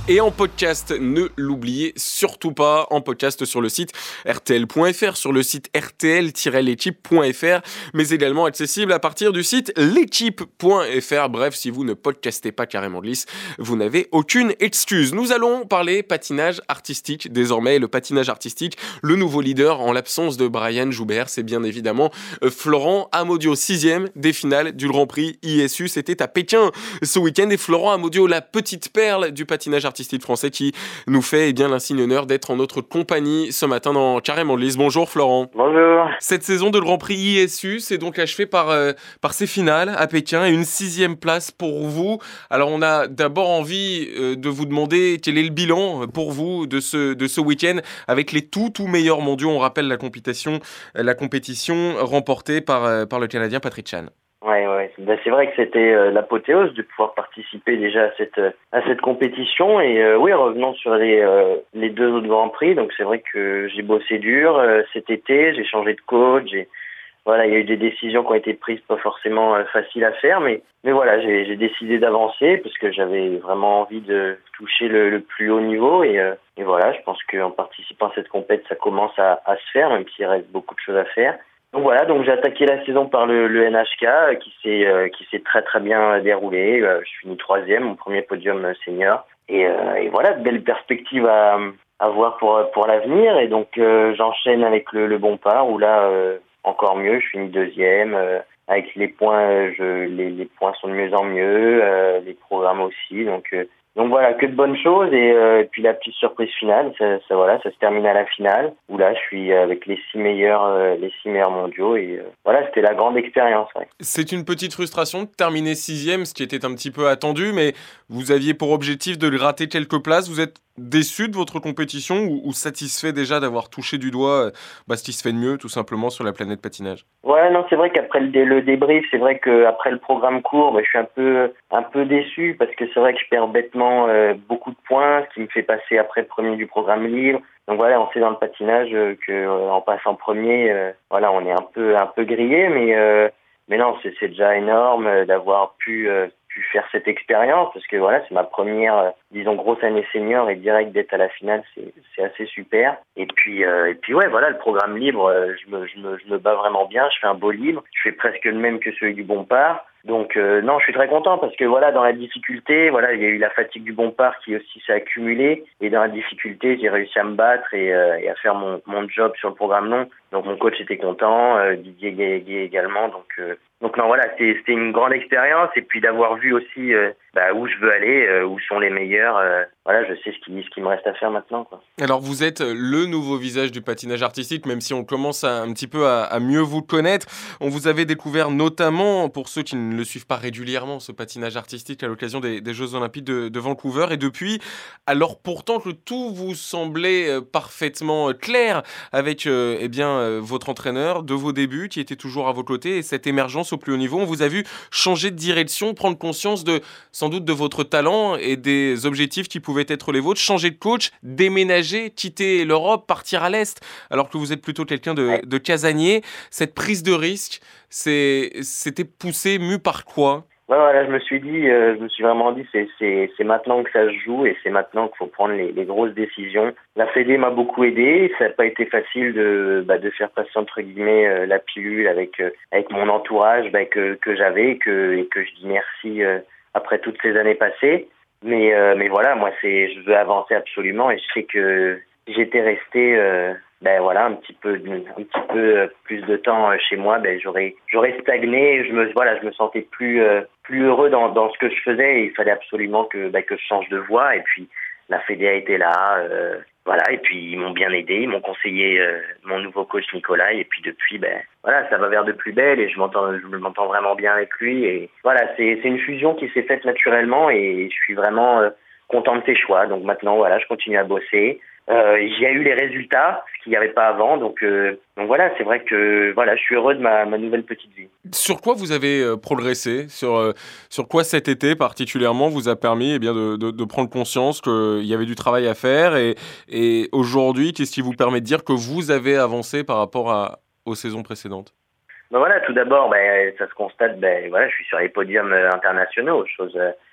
Et en podcast, ne l'oubliez surtout pas, en podcast sur le site R T L point F R, sur le site R T L tiret l'équipe point F R, mais également accessible à partir du site l'équipe point F R. Bref, si vous ne podcastez pas Carrément Glisse, vous n'avez aucune excuse. Nous allons parler patinage artistique désormais. Le patinage artistique, le nouveau leader en l'absence de Brian Joubert, c'est bien évidemment Florent Amodio, sixième des finales du Grand Prix I S U. C'était à Pékin ce week-end et Florent Amodio, la petite perle du patinage artistique français qui nous fait eh bien, l'insigne honneur d'être en notre compagnie ce matin dans Carrément Glisse. Bonjour Florent. Bonjour. Cette saison de Grand Prix I S U s'est donc achevée par, euh, par ces finales à Pékin et une sixième place pour vous. Alors on a d'abord envie euh, de vous demander quel est le bilan pour vous de ce, de ce week-end avec les tout tout meilleurs mondiaux. On rappelle la compétition, la compétition remportée par, euh, par le Canadien Patrick Chan. Ouais, ouais. Ben, c'est vrai que c'était euh, l'apothéose de pouvoir participer déjà à cette euh, à cette compétition et euh, oui, revenons sur les euh, les deux autres grands prix. Donc c'est vrai que j'ai bossé dur euh, cet été, j'ai changé de coach, j'ai voilà, il y a eu des décisions qui ont été prises pas forcément euh, faciles à faire, mais mais voilà, j'ai j'ai décidé d'avancer parce que j'avais vraiment envie de toucher le, le plus haut niveau et euh, et voilà, je pense qu'en participant à cette compétition, ça commence à à se faire, même s'il reste beaucoup de choses à faire. Donc voilà, donc j'ai attaqué la saison par le, le N H K euh, qui s'est euh, qui s'est très très bien déroulé. Euh, je finis troisième, mon premier podium euh, senior. Et, euh, et voilà, de belles perspectives à, à voir pour pour l'avenir. Et donc euh, j'enchaîne avec le, le Bompard où là euh, encore mieux, je finis deuxième. Euh, avec les points, je les, les points sont de mieux en mieux, euh, les programmes aussi. Donc euh, Donc voilà, que de bonnes choses et, euh, et puis la petite surprise finale, ça, ça voilà, ça se termine à la finale où là je suis avec les six meilleurs, euh, les six meilleurs mondiaux et euh, voilà, c'était la grande expérience. Ouais. C'est une petite frustration de terminer sixième, ce qui était un petit peu attendu, mais vous aviez pour objectif de gratter quelques places. Vous êtes déçu de votre compétition ou, ou satisfait déjà d'avoir touché du doigt bah, ce qui se fait de mieux tout simplement sur la planète patinage? Ouais, non, c'est vrai qu'après le, dé- le débrief, c'est vrai qu'après le programme court, bah, je suis un peu un peu déçu parce que c'est vrai que je perds bêtement euh, beaucoup de points, ce qui me fait passer après premier du programme libre. Donc voilà, on sait dans le patinage euh, que euh, en passant premier, euh, voilà, on est un peu un peu grillé, mais euh, mais non, c'est c'est déjà énorme euh, d'avoir pu euh, pu faire cette expérience parce que voilà, c'est ma première, euh, disons, grosse année senior et direct d'être à la finale, c'est c'est assez super. Et puis euh, et puis ouais, voilà, le programme libre, euh, je me je me je me bats vraiment bien, je fais un beau libre, je fais presque le même que celui du Bompard. Donc euh, non, je suis très content parce que voilà, dans la difficulté, voilà, il y a eu la fatigue du Bompard qui aussi s'est accumulée et dans la difficulté, j'ai réussi à me battre et, euh, et à faire mon mon job sur le programme long. Donc mon coach était content, euh, Didier Guégué également. Donc euh, donc non, voilà, c'était c'était une grande expérience et puis d'avoir vu aussi euh, bah, où je veux aller, euh, où sont les meilleurs. Euh, voilà, je sais ce qui ce qui me reste à faire maintenant, quoi. Alors vous êtes le nouveau visage du patinage artistique, même si on commence à, un petit peu à, à mieux vous connaître. On vous avait découvert notamment, pour ceux qui ne le suivent pas régulièrement, ce patinage artistique à l'occasion des, des Jeux Olympiques de, de Vancouver. Et depuis, alors pourtant que tout vous semblait euh, parfaitement clair avec euh, eh bien, euh, votre entraîneur de vos débuts, qui était toujours à vos côtés, et cette émergence au plus haut niveau, on vous a vu changer de direction, prendre conscience de, sans doute de votre talent et des objectifs qui pouvaient être les vôtres, changer de coach, déménager, quitter l'Europe, partir à l'Est, alors que vous êtes plutôt quelqu'un de, de casanier. Cette prise de risque, c'est, c'était poussé, mu par quoi? Ouais, voilà, je me suis dit, euh, je me suis vraiment dit, c'est c'est c'est maintenant que ça se joue et c'est maintenant qu'il faut prendre les, les grosses décisions. La Fédé m'a beaucoup aidé, ça n'a pas été facile de bah, de faire passer entre guillemets euh, la pilule avec euh, avec mon entourage bah, que que j'avais et que et que je dis merci euh, après toutes ces années passées. Mais euh, mais voilà, moi c'est je veux avancer absolument et je sais que j'étais resté euh, ben voilà un petit peu un petit peu plus de temps chez moi, ben j'aurais j'aurais stagné, je me voilà, je me sentais plus euh, plus heureux dans dans ce que je faisais et il fallait absolument que ben, que je change de voie et puis la Fédé a été là euh, voilà et puis ils m'ont bien aidé, ils m'ont conseillé euh, mon nouveau coach Nicolas et puis depuis ben voilà, ça va vers de plus belle et je m'entends je m'entends vraiment bien avec lui et voilà, c'est c'est une fusion qui s'est faite naturellement et je suis vraiment euh, content de ses choix. Donc maintenant voilà, je continue à bosser. Euh, il y a eu les résultats, ce qu'il n'y avait pas avant, donc euh, donc voilà, c'est vrai que voilà, je suis heureux de ma, ma nouvelle petite vie. Sur quoi vous avez euh, progressé? Sur euh, sur quoi cet été particulièrement vous a permis eh bien de, de, de prendre conscience qu'il y avait du travail à faire et et aujourd'hui, qu'est-ce qui vous permet de dire que vous avez avancé par rapport à aux saisons précédentes? Ben voilà, tout d'abord, ben ça se constate, ben voilà, je suis sur les podiums internationaux, chose euh,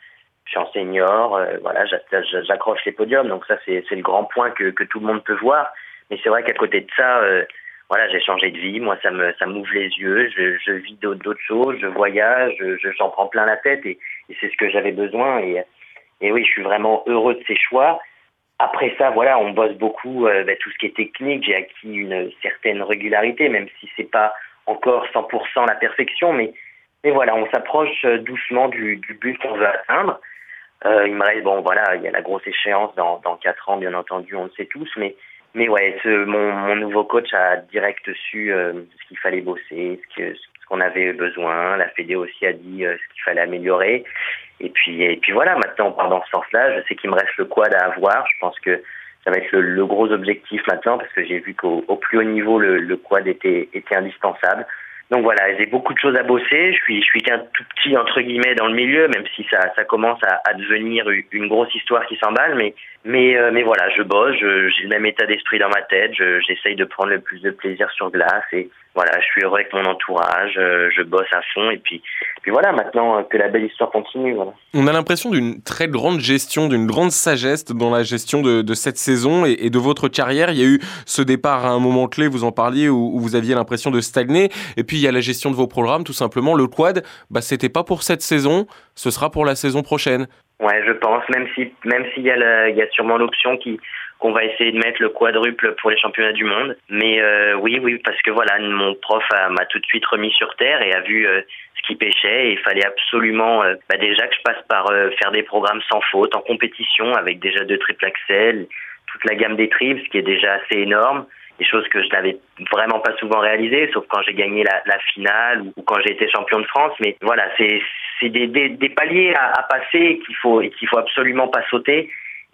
je suis en senior, euh, voilà, j'accroche les podiums, donc ça c'est, c'est le grand point que, que tout le monde peut voir. Mais c'est vrai qu'à côté de ça, euh, voilà, j'ai changé de vie, moi ça me ça m'ouvre les yeux, je, je vis d'autres, d'autres choses, je voyage, je, j'en prends plein la tête et, et c'est ce que j'avais besoin. Et, et oui, je suis vraiment heureux de ces choix. Après ça, voilà, on bosse beaucoup, euh, bah, tout ce qui est technique, j'ai acquis une certaine régularité, même si c'est pas encore cent pour cent la perfection, mais, mais voilà, on s'approche doucement du, du but qu'on veut atteindre. Euh, il me reste, bon voilà, il y a la grosse échéance dans, dans quatre ans, bien entendu, on le sait tous, mais, mais ouais, ce, mon, mon nouveau coach a direct su euh, ce qu'il fallait bosser, ce, que, ce qu'on avait besoin, la Fédé aussi a dit euh, ce qu'il fallait améliorer. Et puis, et puis voilà, maintenant on part dans ce sens-là. Je sais qu'il me reste le quad à avoir. Je pense que ça va être le, le gros objectif maintenant parce que j'ai vu qu'au au plus haut niveau, le, le quad était, était indispensable. Donc voilà, j'ai beaucoup de choses à bosser. Je suis, je suis qu'un tout petit, entre guillemets, dans le milieu, même si ça, ça commence à, à devenir une grosse histoire qui s'emballe. Mais, mais, euh, mais voilà, je bosse, je, j'ai le même état d'esprit dans ma tête. Je, j'essaye de prendre le plus de plaisir sur glace et voilà, je suis heureux avec mon entourage. Je, je bosse à fond et puis, puis voilà, maintenant que la belle histoire continue. Voilà. On a l'impression d'une très grande gestion, d'une grande sagesse dans la gestion de, de cette saison et, et de votre carrière. Il y a eu ce départ à un moment clé, vous en parliez, où, où vous aviez l'impression de stagner. Et puis il y a la gestion de vos programmes, tout simplement. Le quad, bah, c'était pas pour cette saison, ce sera pour la saison prochaine. Ouais, je pense, même si, même s'il y a, le, il y a sûrement l'option qui, qu'on va essayer de mettre le quadruple pour les championnats du monde. Mais euh, oui, oui, parce que voilà, mon prof a, m'a tout de suite remis sur terre et a vu euh, ce qui pêchait. Et il fallait absolument, euh, bah déjà que je passe par euh, faire des programmes sans faute, en compétition, avec déjà deux triple axel, toute la gamme des triples, ce qui est déjà assez énorme. Des choses que je n'avais vraiment pas souvent réalisées, sauf quand j'ai gagné la, la finale ou, ou quand j'ai été champion de France. Mais voilà, c'est, c'est des, des, des paliers à, à passer qu'il faut, et qu'il faut absolument pas sauter.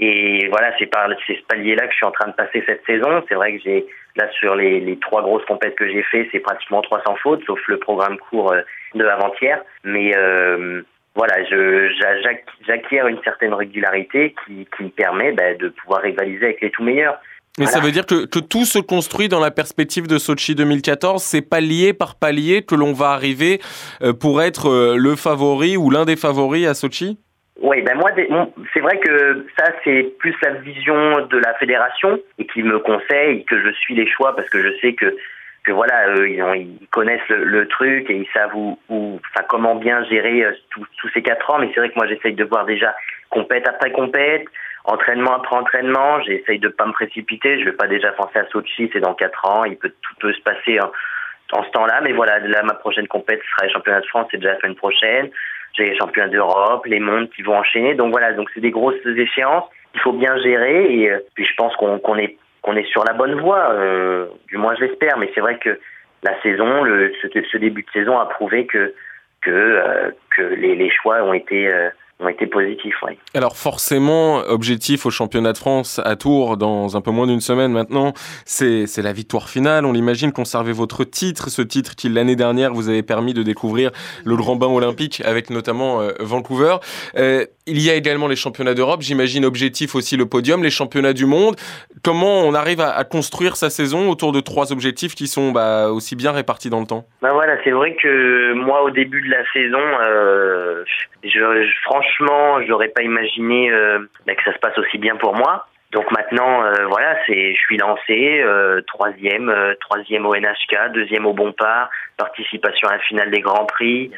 Et voilà, c'est par c'est ce palier-là que je suis en train de passer cette saison. C'est vrai que j'ai là sur les, les trois grosses compètes que j'ai fait, c'est pratiquement trois cents fautes, sauf le programme court de avant-hier. Mais euh, voilà, je, j'acquiers une certaine régularité qui, qui me permet bah, de pouvoir rivaliser avec les tout meilleurs. Mais voilà. Ça veut dire que, que tout se construit dans la perspective de Sochi deux mille quatorze, c'est palier par palier que l'on va arriver pour être le favori ou l'un des favoris à Sochi ? Oui, ben moi, c'est vrai que ça, c'est plus la vision de la fédération et qui me conseille, que je suis les choix parce que je sais que que voilà, eux, ils, ont, ils connaissent le, le truc et ils savent où, où, enfin, comment bien gérer euh, tous ces quatre ans. Mais c'est vrai que moi, j'essaye de voir déjà compète après compète, entraînement après entraînement. J'essaye de pas me précipiter. Je vais pas déjà penser à Sochi, c'est dans quatre ans. Il peut tout peut se passer en, en ce temps-là. Mais voilà, là, ma prochaine compète sera les championnats de France, c'est déjà la semaine prochaine. J'ai les championnats d'Europe, les mondes qui vont enchaîner. Donc voilà, donc c'est des grosses échéances qu'il faut bien gérer. Et euh, puis je pense qu'on, qu'on est qu'on est sur la bonne voie, euh, du moins je l'espère, mais c'est vrai que la saison, le, ce, ce début de saison a prouvé que que, euh, que les, les choix ont été euh, ont été positifs. Oui. Alors forcément, objectif au championnat de France à Tours dans un peu moins d'une semaine maintenant, c'est, c'est la victoire finale. On l'imagine, conserver votre titre, ce titre qui l'année dernière vous avait permis de découvrir le grand bain olympique avec notamment euh, Vancouver. Euh, il y a également les championnats d'Europe, j'imagine objectif aussi le podium, les championnats du monde. Comment on arrive à, à construire sa saison autour de trois objectifs qui sont bah, aussi bien répartis dans le temps ? Ben voilà, c'est vrai que moi au début de la saison, euh, je, je, franchement, j'aurais pas imaginé euh, que ça se passe aussi bien pour moi. Donc maintenant, euh, voilà, c'est, je suis lancé, euh, troisième, euh, troisième au N H K, deuxième au Bompard, participation à la finale des Grands Prix.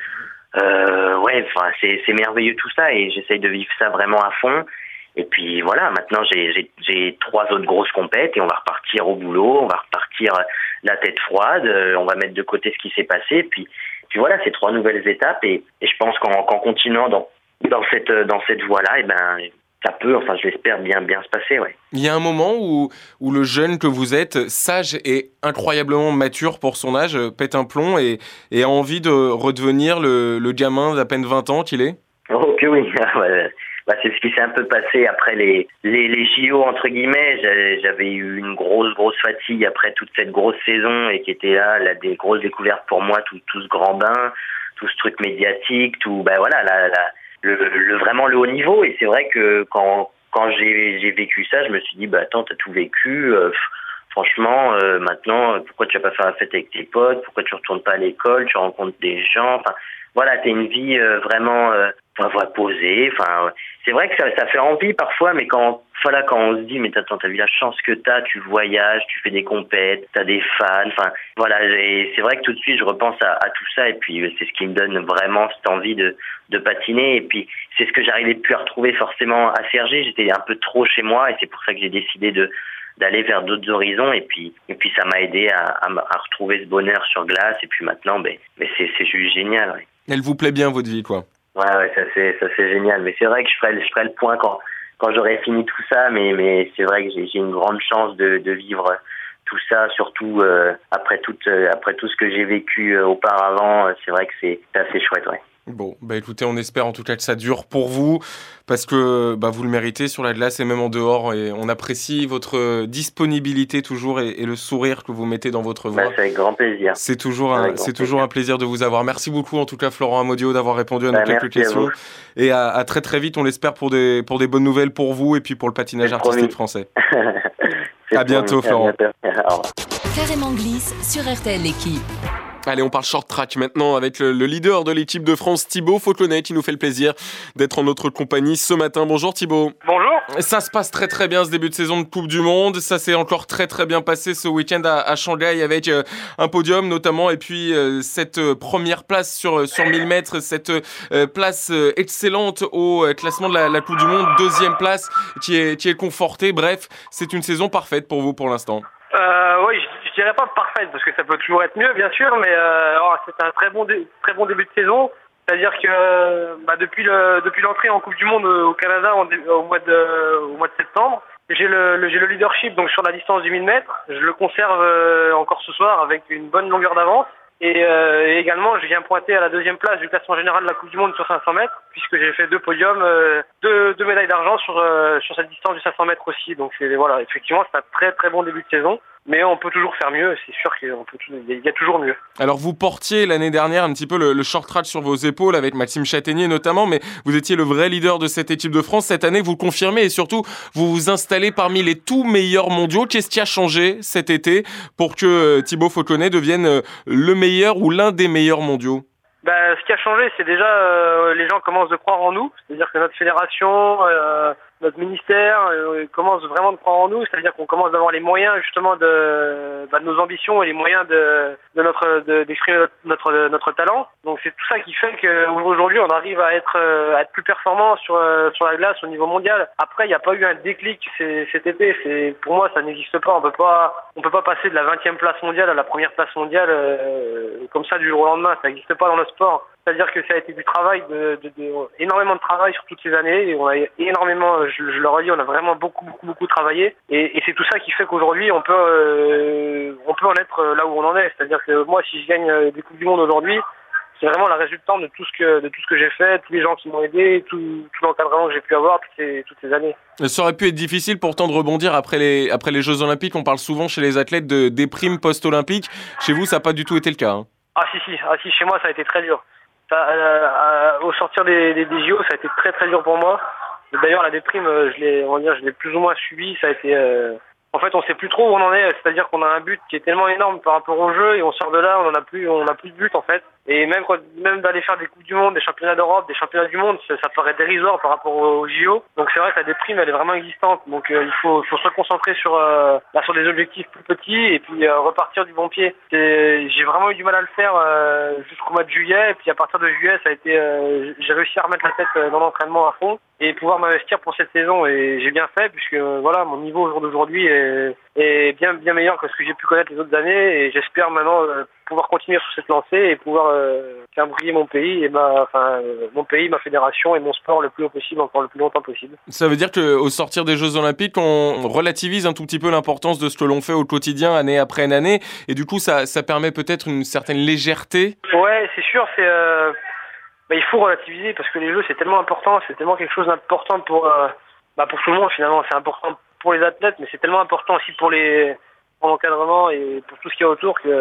Euh, ouais, enfin, c'est, c'est merveilleux tout ça et j'essaye de vivre ça vraiment à fond. Et puis voilà, maintenant j'ai, j'ai, j'ai trois autres grosses compètes et on va repartir au boulot, on va repartir la tête froide, euh, on va mettre de côté ce qui s'est passé. Puis, puis voilà, c'est trois nouvelles étapes et, et je pense qu'en, qu'en continuant dans dans cette dans cette voie-là, et ben ça peut, enfin je l'espère bien bien se passer, ouais. Il y a un moment où où le jeune que vous êtes, sage et incroyablement mature pour son âge, pète un plomb et et a envie de redevenir le le gamin d'à peine vingt ans qu'il est. Oh que oui. Bah, c'est ce qui s'est un peu passé après les, les, les J O, entre guillemets. J'avais, j'avais eu une grosse, grosse fatigue après toute cette grosse saison et qui était là, là des grosses découvertes pour moi, tout, tout ce grand bain, tout ce truc médiatique, tout, bah voilà, la, la, le, le, vraiment le haut niveau. Et c'est vrai que quand, quand j'ai, j'ai vécu ça, je me suis dit, bah attends, t'as tout vécu, euh, franchement, euh, maintenant, pourquoi tu vas pas faire la fête avec tes potes, pourquoi tu retournes pas à l'école, tu rencontres des gens, enfin, voilà, t'as une vie euh, vraiment euh, enfin, poser. Enfin, c'est vrai que ça, ça fait envie parfois, mais quand, voilà, quand on se dit, mais attends, t'as vu la chance que t'as, tu voyages, tu fais des compètes, t'as des fans, enfin, voilà, et c'est vrai que tout de suite, je repense à, à tout ça, et puis c'est ce qui me donne vraiment cette envie de, de patiner, et puis c'est ce que j'arrivais plus à retrouver forcément à Cergy. J'étais un peu trop chez moi, et c'est pour ça que j'ai décidé de d'aller vers d'autres horizons, et puis et puis ça m'a aidé à, à, à retrouver ce bonheur sur glace, et puis maintenant, ben, ben c'est, c'est juste génial. Ouais. Elle vous plaît bien, votre vie, quoi. Ouais, ouais, ça c'est, ça c'est génial. Mais c'est vrai que je ferai, je ferai le point quand, quand j'aurai fini tout ça. Mais, mais c'est vrai que j'ai, j'ai une grande chance de, de vivre tout ça, surtout euh, après tout, euh, après tout ce que j'ai vécu euh, auparavant. C'est vrai que c'est, c'est assez chouette, ouais. Bon, bah écoutez, on espère en tout cas que ça dure pour vous, parce que bah, vous le méritez sur la glace et même en dehors, et on apprécie votre disponibilité toujours et, et le sourire que vous mettez dans votre voix. Bah, c'est avec grand plaisir. C'est toujours un, c'est toujours un plaisir de vous avoir. Merci beaucoup en tout cas Florent Amodio d'avoir répondu à nos bah, quelques questions. À et à, à très très vite, on l'espère pour des, pour des bonnes nouvelles pour vous et puis pour le patinage c'est artistique promis. Français. À bientôt Florent. À bientôt. Carrément glisse sur R T L l'équipe. Allez, on parle short track maintenant avec le, le leader de l'équipe de France, Thibaut Fauconnet, qui nous fait le plaisir d'être en notre compagnie ce matin. Bonjour Thibaut. Bonjour. Ça se passe très très bien ce début de saison de Coupe du Monde. Ça s'est encore très très bien passé ce week-end à, à Shanghai avec euh, un podium notamment et puis euh, cette euh, première place sur, sur mille mètres, cette euh, place euh, excellente au euh, classement de la, la Coupe du Monde, deuxième place qui est, qui est confortée. Bref, c'est une saison parfaite pour vous pour l'instant. Euh, oui, je, je dirais pas parfaite parce que ça peut toujours être mieux, bien sûr, mais euh, oh, c'est un très bon, dé- très bon début de saison. C'est-à-dire que bah, depuis, le, depuis l'entrée en Coupe du Monde au Canada en, au, mois de, au mois de septembre, j'ai le, le, j'ai le leadership donc sur la distance du mille mètres. Je le conserve euh, encore ce soir avec une bonne longueur d'avance. Et, euh, et également, je viens pointer à la deuxième place du classement général de la Coupe du Monde sur cinq cents mètres, puisque j'ai fait deux podiums, euh, deux, deux médailles d'argent sur, euh, sur cette distance du cinq cents mètres aussi. Donc c'est, voilà, effectivement, c'est un très très bon début de saison. Mais on peut toujours faire mieux, c'est sûr qu'il y a toujours mieux. Alors vous portiez l'année dernière un petit peu le, le short track sur vos épaules avec Maxime Châtaignier notamment, mais vous étiez le vrai leader de cette équipe de France. Cette année, vous confirmez et surtout, vous vous installez parmi les tout meilleurs mondiaux. Qu'est-ce qui a changé cet été pour que Thibaut Fauconnet devienne le meilleur ou l'un des meilleurs mondiaux ? Ben, ce qui a changé, c'est déjà euh, les gens commencent de croire en nous, c'est-à-dire que notre fédération, euh, notre ministère euh, commence vraiment de croire en nous, c'est-à-dire qu'on commence d'avoir les moyens justement de, bah, de nos ambitions et les moyens de, de notre de, d'exprimer notre, notre notre talent. Donc c'est tout ça qui fait qu'aujourd'hui on arrive à être à être plus performant sur sur la glace au niveau mondial. Après il n'y a pas eu un déclic c'est, cet été. C'est pour moi ça n'existe pas. On peut pas on peut pas passer de la vingtième place mondiale à la première place mondiale euh, comme ça du jour au lendemain. Ça n'existe pas dans le sport. C'est-à-dire que ça a été du travail, de, de, de, énormément de travail sur toutes ces années. Et on a énormément, je, je le redis, on a vraiment beaucoup, beaucoup, beaucoup travaillé. Et, et c'est tout ça qui fait qu'aujourd'hui, on peut, euh, on peut en être là où on en est. C'est-à-dire que moi, si je gagne des Coupes du Monde aujourd'hui, c'est vraiment la résultante de tout ce que, de tout ce que j'ai fait, tous les gens qui m'ont aidé, tout, tout l'encadrement que j'ai pu avoir toutes ces, toutes ces années. Ça aurait pu être difficile pourtant de rebondir après les, après les Jeux Olympiques. On parle souvent chez les athlètes de déprime post-olympique. Chez vous, ça n'a pas du tout été le cas. Hein. Ah si, si, ah si, chez moi, ça a été très dur. Ça, euh, euh, au sortir des, des, des J O, ça a été très très dur pour moi. D'ailleurs, la déprime, je l'ai, on va dire, je l'ai plus ou moins subi. Ça a été, euh... en fait, on sait plus trop où on en est. C'est-à-dire qu'on a un but qui est tellement énorme par rapport au jeu et on sort de là, on en a plus, on a plus de but en fait. Et même quand, même d'aller faire des coupes du monde, des championnats d'Europe, des championnats du monde, ça, ça paraît dérisoire par rapport aux J O. Donc c'est vrai que la déprime, elle est vraiment existante. Donc euh, il faut, faut se concentrer sur, euh, là, sur des objectifs plus petits et puis euh, repartir du bon pied. Et j'ai vraiment eu du mal à le faire euh, jusqu'au mois de juillet. Et puis à partir de juillet, ça a été, euh, j'ai réussi à remettre la tête dans l'entraînement à fond et pouvoir m'investir pour cette saison. Et j'ai bien fait puisque euh, voilà, mon niveau au jour d'aujourd'hui est, est bien, bien meilleur que ce que j'ai pu connaître les autres années. Et j'espère maintenant euh, pouvoir continuer sur cette lancée et pouvoir euh, faire briller mon pays et ma, enfin, euh, mon pays, ma fédération et mon sport le plus haut possible, encore le plus longtemps possible. Ça veut dire qu'au sortir des Jeux Olympiques, on relativise un tout petit peu l'importance de ce que l'on fait au quotidien, année après année, et du coup, ça, ça permet peut-être une certaine légèreté. Ouais, c'est sûr, c'est, euh, bah, il faut relativiser parce que les Jeux, c'est tellement important, c'est tellement quelque chose d'important pour, euh, bah, pour tout le monde finalement. C'est important pour les athlètes, mais c'est tellement important aussi pour les pour l'encadrement et pour tout ce qu'il y a autour que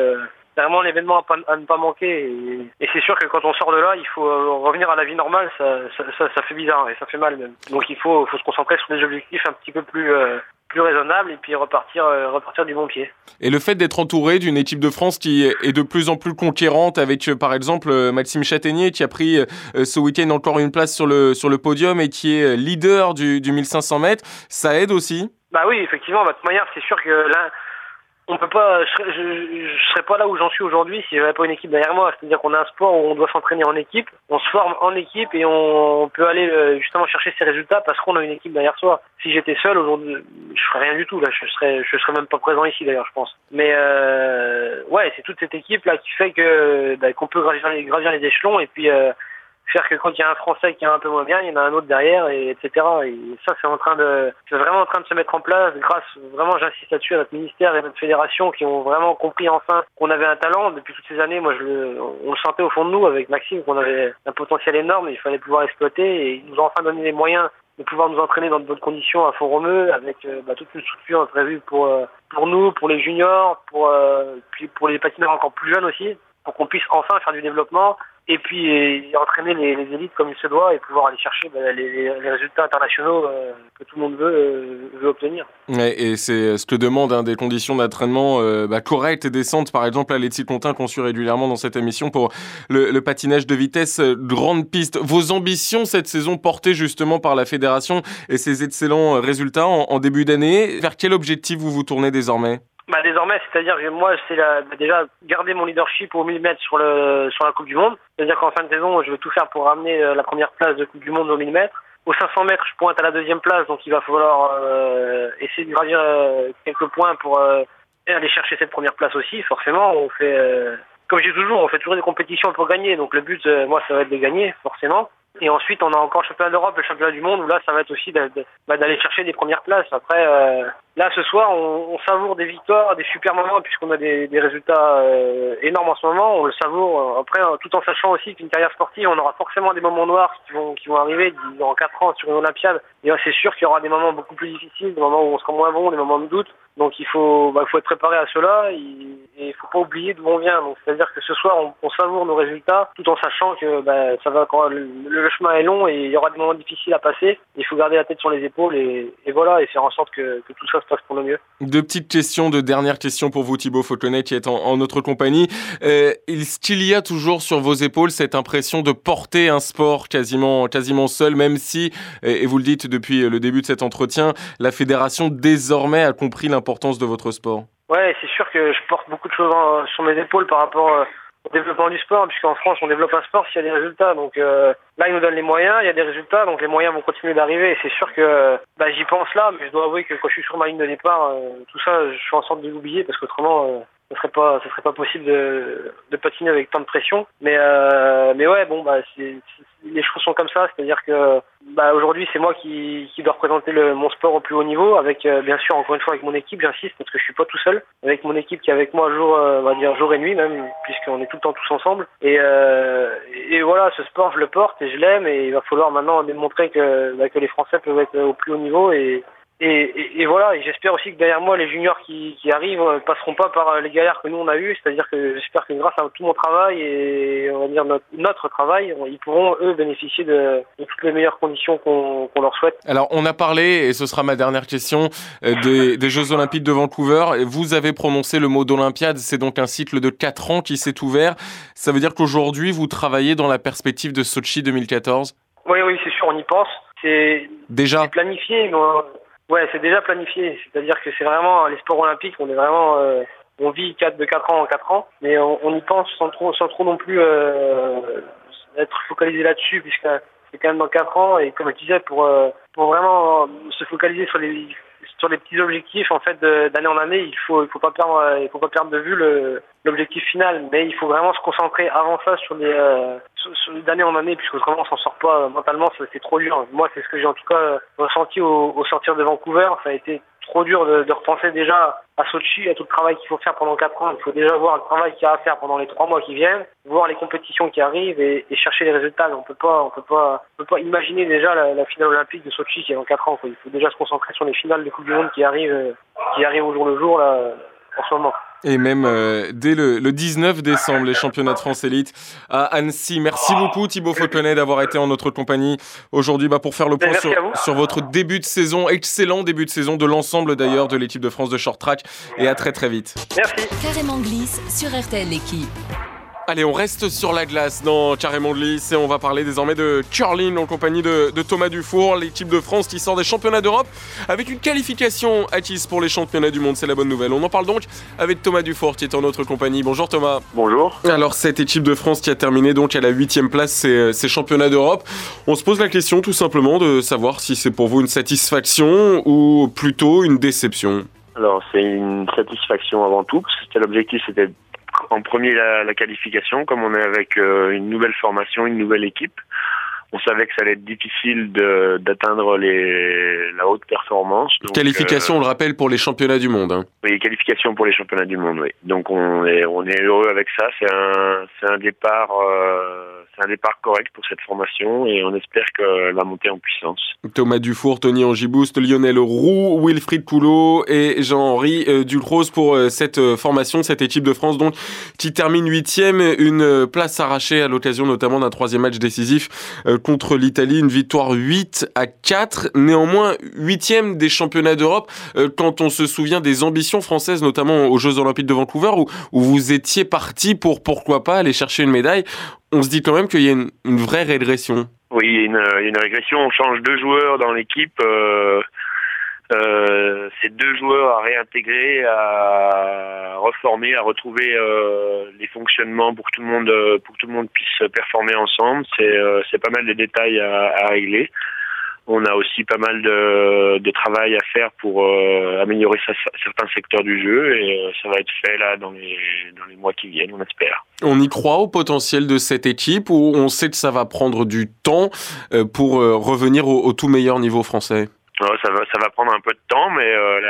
vraiment l'événement à, pas, à ne pas manquer. Et, et c'est sûr que quand on sort de là, il faut euh, revenir à la vie normale. Ça, ça, ça, ça fait bizarre et ça fait mal même. Donc il faut, faut se concentrer sur des objectifs un petit peu plus, euh, plus raisonnables et puis repartir, euh, repartir du bon pied. Et le fait d'être entouré d'une équipe de France qui est de plus en plus conquérante, avec euh, par exemple euh, Maxime Chataignier qui a pris euh, ce week-end encore une place sur le, sur le podium et qui est leader du, du mille cinq cents mètres, ça aide aussi? Bah oui, effectivement, de toute manière, c'est sûr que là, on peut pas, je serais, je, je serais pas là où j'en suis aujourd'hui si j'avais pas une équipe derrière moi. C'est-à-dire qu'on a un sport où on doit s'entraîner en équipe, on se forme en équipe et on peut aller justement chercher ses résultats parce qu'on a une équipe derrière soi. Si j'étais seul aujourd'hui, je ferais rien du tout. Là, je serais, je serais même pas présent ici d'ailleurs, je pense. Mais euh, ouais, c'est toute cette équipe là qui fait que bah, qu'on peut gravir les, gravir les échelons et puis. Euh, faire que quand il y a un Français qui est un peu moins bien, il y en a un autre derrière, et etc. Et ça, c'est en train de, c'est vraiment en train de se mettre en place grâce, vraiment, j'insiste là-dessus, à notre ministère et à notre fédération qui ont vraiment compris enfin qu'on avait un talent. Depuis toutes ces années, moi, je le, on le sentait au fond de nous avec Maxime, qu'on avait un potentiel énorme, et il fallait pouvoir exploiter, et ils nous ont enfin donné les moyens de pouvoir nous entraîner dans de bonnes conditions à Font-Romeu, avec euh, bah, toute une structure prévue pour, euh, pour nous, pour les juniors, pour, euh, puis pour les patineurs encore plus jeunes aussi, pour qu'on puisse enfin faire du développement. Et puis et entraîner les, les élites comme il se doit et pouvoir aller chercher bah, les, les résultats internationaux euh, que tout le monde veut, euh, veut obtenir. Ouais, et c'est ce que demande hein, des conditions d'entraînement euh, bah, correctes et décentes. Par exemple, Alexis Contin qu'on suit régulièrement dans cette émission pour le, le patinage de vitesse euh, grande piste. Vos ambitions cette saison portées justement par la fédération et ses excellents résultats en, en début d'année, vers quel objectif vous vous tournez désormais ? Bah désormais, c'est-à-dire que moi, c'est la, bah déjà garder mon leadership au mille mètres sur le sur la Coupe du Monde. C'est-à-dire qu'en fin de saison, je vais tout faire pour ramener la première place de Coupe du Monde au mille mètres. Aux cinq cents mètres, je pointe à la deuxième place, donc il va falloir euh, essayer de gravir euh, quelques points pour euh, aller chercher cette première place aussi. Forcément, on fait, euh, comme je dis toujours, on fait toujours des compétitions pour gagner. Donc le but, euh, moi, ça va être de gagner, forcément. Et ensuite, on a encore le championnat d'Europe et le championnat du monde où là, ça va être aussi de, de, bah, d'aller chercher des premières places. Après, euh, là, ce soir, on, on savoure des victoires, des super moments puisqu'on a des, des résultats euh, énormes en ce moment. On le savoure. Après, tout en sachant aussi qu'une carrière sportive, on aura forcément des moments noirs qui vont qui vont arriver dans quatre ans sur une Olympiade. Et là, c'est sûr qu'il y aura des moments beaucoup plus difficiles, des moments où on sera moins bon, des moments de doute. Donc il faut, bah, faut être préparé à cela et il faut pas oublier d'où on vient. Donc c'est-à-dire que ce soir on, on savoure nos résultats tout en sachant que bah, ça va quand le, le chemin est long et il y aura des moments difficiles à passer. Il faut garder la tête sur les épaules et, et voilà et faire en sorte que, que tout ça se passe pour le mieux. Deux petites questions, deux dernières questions pour vous Thibaut Fauconnet qui est en, en notre compagnie. Euh, est-ce qu'il y a toujours sur vos épaules cette impression de porter un sport quasiment quasiment seul, même si et, et vous le dites depuis le début de cet entretien, la fédération désormais a compris l'importance de votre sport? Ouais, c'est sûr que je porte beaucoup de choses en, sur mes épaules par rapport euh, au développement du sport, puisqu'en France, on développe un sport s'il y a des résultats. Donc euh, là, ils nous donnent les moyens, il y a des résultats, donc les moyens vont continuer d'arriver. Et c'est sûr que bah, j'y pense là, mais je dois avouer que quand je suis sur ma ligne de départ, euh, tout ça, je fais en sorte de l'oublier, parce qu'autrement, euh, ce serait pas, ce serait pas possible de, de patiner avec tant de pression. Mais euh, mais ouais, bon, bah c'est, c'est les choses sont comme ça, c'est-à-dire que bah aujourd'hui c'est moi qui, qui dois représenter le, mon sport au plus haut niveau, avec euh, bien sûr encore une fois avec mon équipe, j'insiste parce que je suis pas tout seul, avec mon équipe qui est avec moi jour, euh, on va dire jour et nuit même, puisqu'on est tout le temps tous ensemble. Et, euh, et voilà, ce sport je le porte et je l'aime et il va falloir maintenant démontrer que, bah, que les Français peuvent être au plus haut niveau et Et, et, et voilà, et j'espère aussi que derrière moi, les juniors qui, qui arrivent ne passeront pas par les galères que nous on a eues, c'est-à-dire que j'espère que grâce à tout mon travail et on va dire notre, notre travail, ils pourront eux bénéficier de, de toutes les meilleures conditions qu'on, qu'on leur souhaite. Alors on a parlé, et ce sera ma dernière question, des, des Jeux Olympiques de Vancouver. Vous avez prononcé le mot d'Olympiade, c'est donc un cycle de quatre ans qui s'est ouvert. Ça veut dire qu'aujourd'hui vous travaillez dans la perspective de Sochi deux mille quatorze? Oui, oui, c'est sûr, on y pense. C'est déjà c'est planifié, mais on... Ouais, c'est déjà planifié. C'est-à-dire que c'est vraiment les sports olympiques. On est vraiment, euh, on vit quatre, de quatre ans en quatre ans, mais on, on y pense sans trop, sans trop non plus euh, être focalisé là-dessus, puisque c'est quand même dans quatre ans. Et comme je disais, pour euh, pour vraiment se focaliser sur les sur les petits objectifs en fait de, d'année en année, il faut il faut pas perdre il faut pas perdre de vue le l'objectif final, mais il faut vraiment se concentrer avant ça sur les euh, sur, sur d'année en année, puisque vraiment on s'en sort pas mentalement, c'est, c'est trop dur. Moi, c'est ce que j'ai en tout cas ressenti au, au sortir de Vancouver. Ça a été trop dur de, de repenser déjà à Sochi, à tout le travail qu'il faut faire pendant quatre ans. Il faut déjà voir le travail qu'il y a à faire pendant les trois mois qui viennent, voir les compétitions qui arrivent et, et chercher les résultats. Mais on peut pas, on peut pas, on peut pas imaginer déjà la, la finale olympique de Sochi qui est dans quatre ans, quoi. Il faut déjà se concentrer sur les finales de Coupe du Monde qui arrivent, qui arrivent au jour le jour là, en ce moment. Et même euh, dès le, le dix-neuf décembre, les championnats de France élite à Annecy. Merci beaucoup Thibaut Fauconnet d'avoir été en notre compagnie aujourd'hui bah, pour faire le point sur, sur votre début de saison, excellent début de saison de l'ensemble d'ailleurs de l'équipe de France de short track. Et à très très vite. Merci. Carrément glisse sur R T L l'équipe. Allez, on reste sur la glace dans Carrément glisse et on va parler désormais de curling en compagnie de, de Thomas Dufour, l'équipe de France qui sort des championnats d'Europe avec une qualification acquise pour les championnats du monde. C'est la bonne nouvelle. On en parle donc avec Thomas Dufour qui est en notre compagnie. Bonjour Thomas. Bonjour. Alors cette équipe de France qui a terminé donc à la huitième place ces, ces championnats d'Europe, on se pose la question tout simplement de savoir si c'est pour vous une satisfaction ou plutôt une déception. Alors c'est une satisfaction avant tout parce que c'était l'objectif, c'était en premier la, la qualification, comme on est avec euh, une nouvelle formation, une nouvelle équipe. On savait que ça allait être difficile de, d'atteindre les, la haute performance. Donc, qualification, euh, on le rappelle, pour les championnats du monde. Hein. Oui, qualification pour les championnats du monde, oui. Donc on est, on est heureux avec ça. C'est un, c'est un départ, euh, c'est un départ correct pour cette formation et on espère qu'elle va monter en puissance. Thomas Dufour, Tony Angiboost, Lionel Roux, Wilfried Poulot et Jean-Henri euh, Dulcros pour euh, cette euh, formation, cette équipe de France donc qui termine huitième, une euh, place arrachée à l'occasion notamment d'un troisième match décisif euh, contre l'Italie, une victoire huit à quatre, néanmoins huitième des championnats d'Europe, euh, quand on se souvient des ambitions françaises, notamment aux Jeux Olympiques de Vancouver, où, où vous étiez parti pour, pourquoi pas, aller chercher une médaille, on se dit quand même qu'il y a une, une vraie régression. Oui, il y a une, une régression, on change deux joueurs dans l'équipe, euh, euh, c'est deux joueurs à réintégrer, à reformer, à retrouver euh, les fonctionnements pour que tout le monde, pour que tout le monde puisse performer ensemble. C'est, euh, c'est pas mal de détails à, à régler. On a aussi pas mal de, de travail à faire pour euh, améliorer sa, certains secteurs du jeu et euh, ça va être fait là dans les, dans les mois qui viennent, on espère. On y croit au potentiel de cette équipe ou on sait que ça va prendre du temps euh, pour euh, revenir au, au tout meilleur niveau français? Alors, ça va, ça va prendre un peu de temps, mais euh,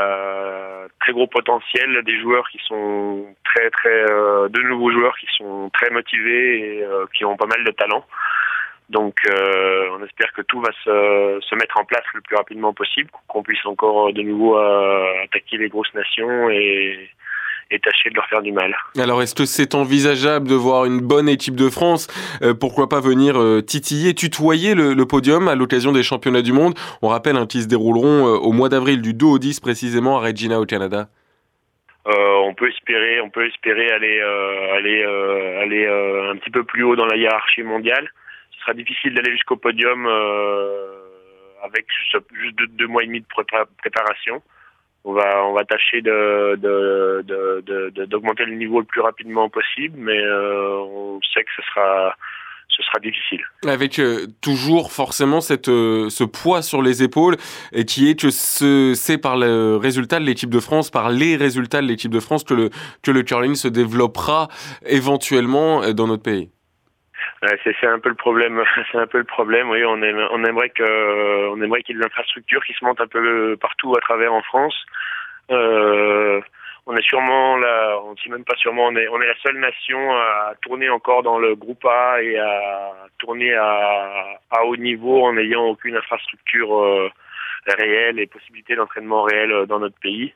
la, très gros potentiel des joueurs qui sont très très euh, de nouveaux joueurs qui sont très motivés et euh, qui ont pas mal de talent. Donc euh, on espère que tout va se, se mettre en place le plus rapidement possible, qu'on puisse encore de nouveau euh, attaquer les grosses nations et, et tâcher de leur faire du mal. Alors est-ce que c'est envisageable de voir une bonne équipe de France, euh, pourquoi pas venir euh, titiller, tutoyer le, le podium à l'occasion des championnats du monde? On rappelle hein, qu'ils se dérouleront euh, au mois d'avril du deux au dix précisément à Regina au Canada. Euh, on peut espérer, on peut espérer aller, euh, aller, euh, aller euh, un petit peu plus haut dans la hiérarchie mondiale. Ce sera difficile d'aller jusqu'au podium euh, avec juste deux, deux mois et demi de prépa- préparation. On va, on va tâcher de, de, de, de, de, d'augmenter le niveau le plus rapidement possible, mais euh, on sait que ce sera, ce sera difficile. Avec euh, toujours forcément cette, euh, ce poids sur les épaules et qui est que ce, c'est par le résultat de l'équipe de France, par les résultats de l'équipe de France que le, que le curling se développera éventuellement dans notre pays. C'est, c'est un peu le problème. C'est un peu le problème. Oui, on, aime, on aimerait que, on aimerait qu'il y ait des infrastructures qui se montent un peu partout à travers en France. Euh, on est sûrement là, on ne sait même pas sûrement. On est, on est la seule nation à tourner encore dans le groupe A et à tourner à, à haut niveau en n'ayant aucune infrastructure euh, réelle et possibilité d'entraînement réel dans notre pays.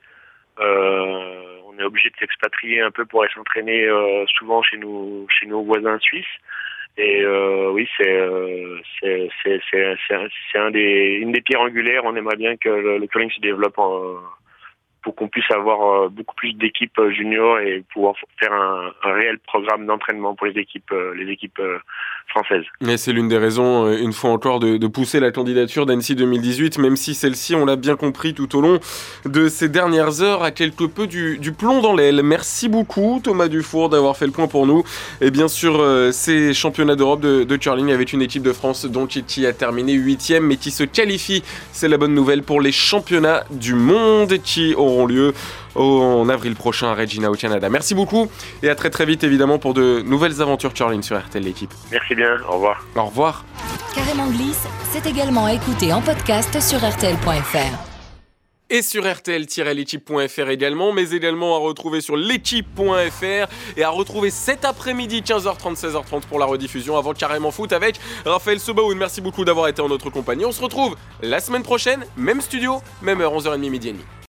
Euh, on est obligé de s'expatrier un peu pour aller s'entraîner euh, souvent chez nous, chez nos voisins suisses. Et euh, oui, c'est, euh, c'est, c'est, c'est, c'est, un, c'est un des, une des pierres angulaires. On aimerait bien que le, le curling se développe en, pour qu'on puisse avoir beaucoup plus d'équipes juniors et pouvoir faire un, un réel programme d'entraînement pour les équipes, les équipes françaises. Et c'est l'une des raisons, une fois encore, de, de pousser la candidature d'Annecy deux mille dix-huit, même si celle-ci, on l'a bien compris tout au long de ces dernières heures, a quelque peu du, du plomb dans l'aile. Merci beaucoup Thomas Dufour d'avoir fait le point pour nous. Et bien sûr, euh, ces championnats d'Europe de, de curling avec une équipe de France donc, qui a terminé huitième, mais qui se qualifie, c'est la bonne nouvelle, pour les championnats du monde qui auront lieu en avril prochain à Regina au Canada. Merci beaucoup et à très très vite évidemment pour de nouvelles aventures curling sur R T L l'équipe. Merci bien, au revoir. Au revoir. Carrément glisse, c'est également à écouter en podcast sur R T L point F R. Et sur R T L tiret l'équipe point F R également, mais également à retrouver sur l'équipe point F R et à retrouver cet après-midi quinze heures trente, seize heures trente pour la rediffusion avant Carrément Foot avec Raphaël Sebaoun. Merci beaucoup d'avoir été en notre compagnie. On se retrouve la semaine prochaine, même studio, même heure, onze heures trente, midi et demi.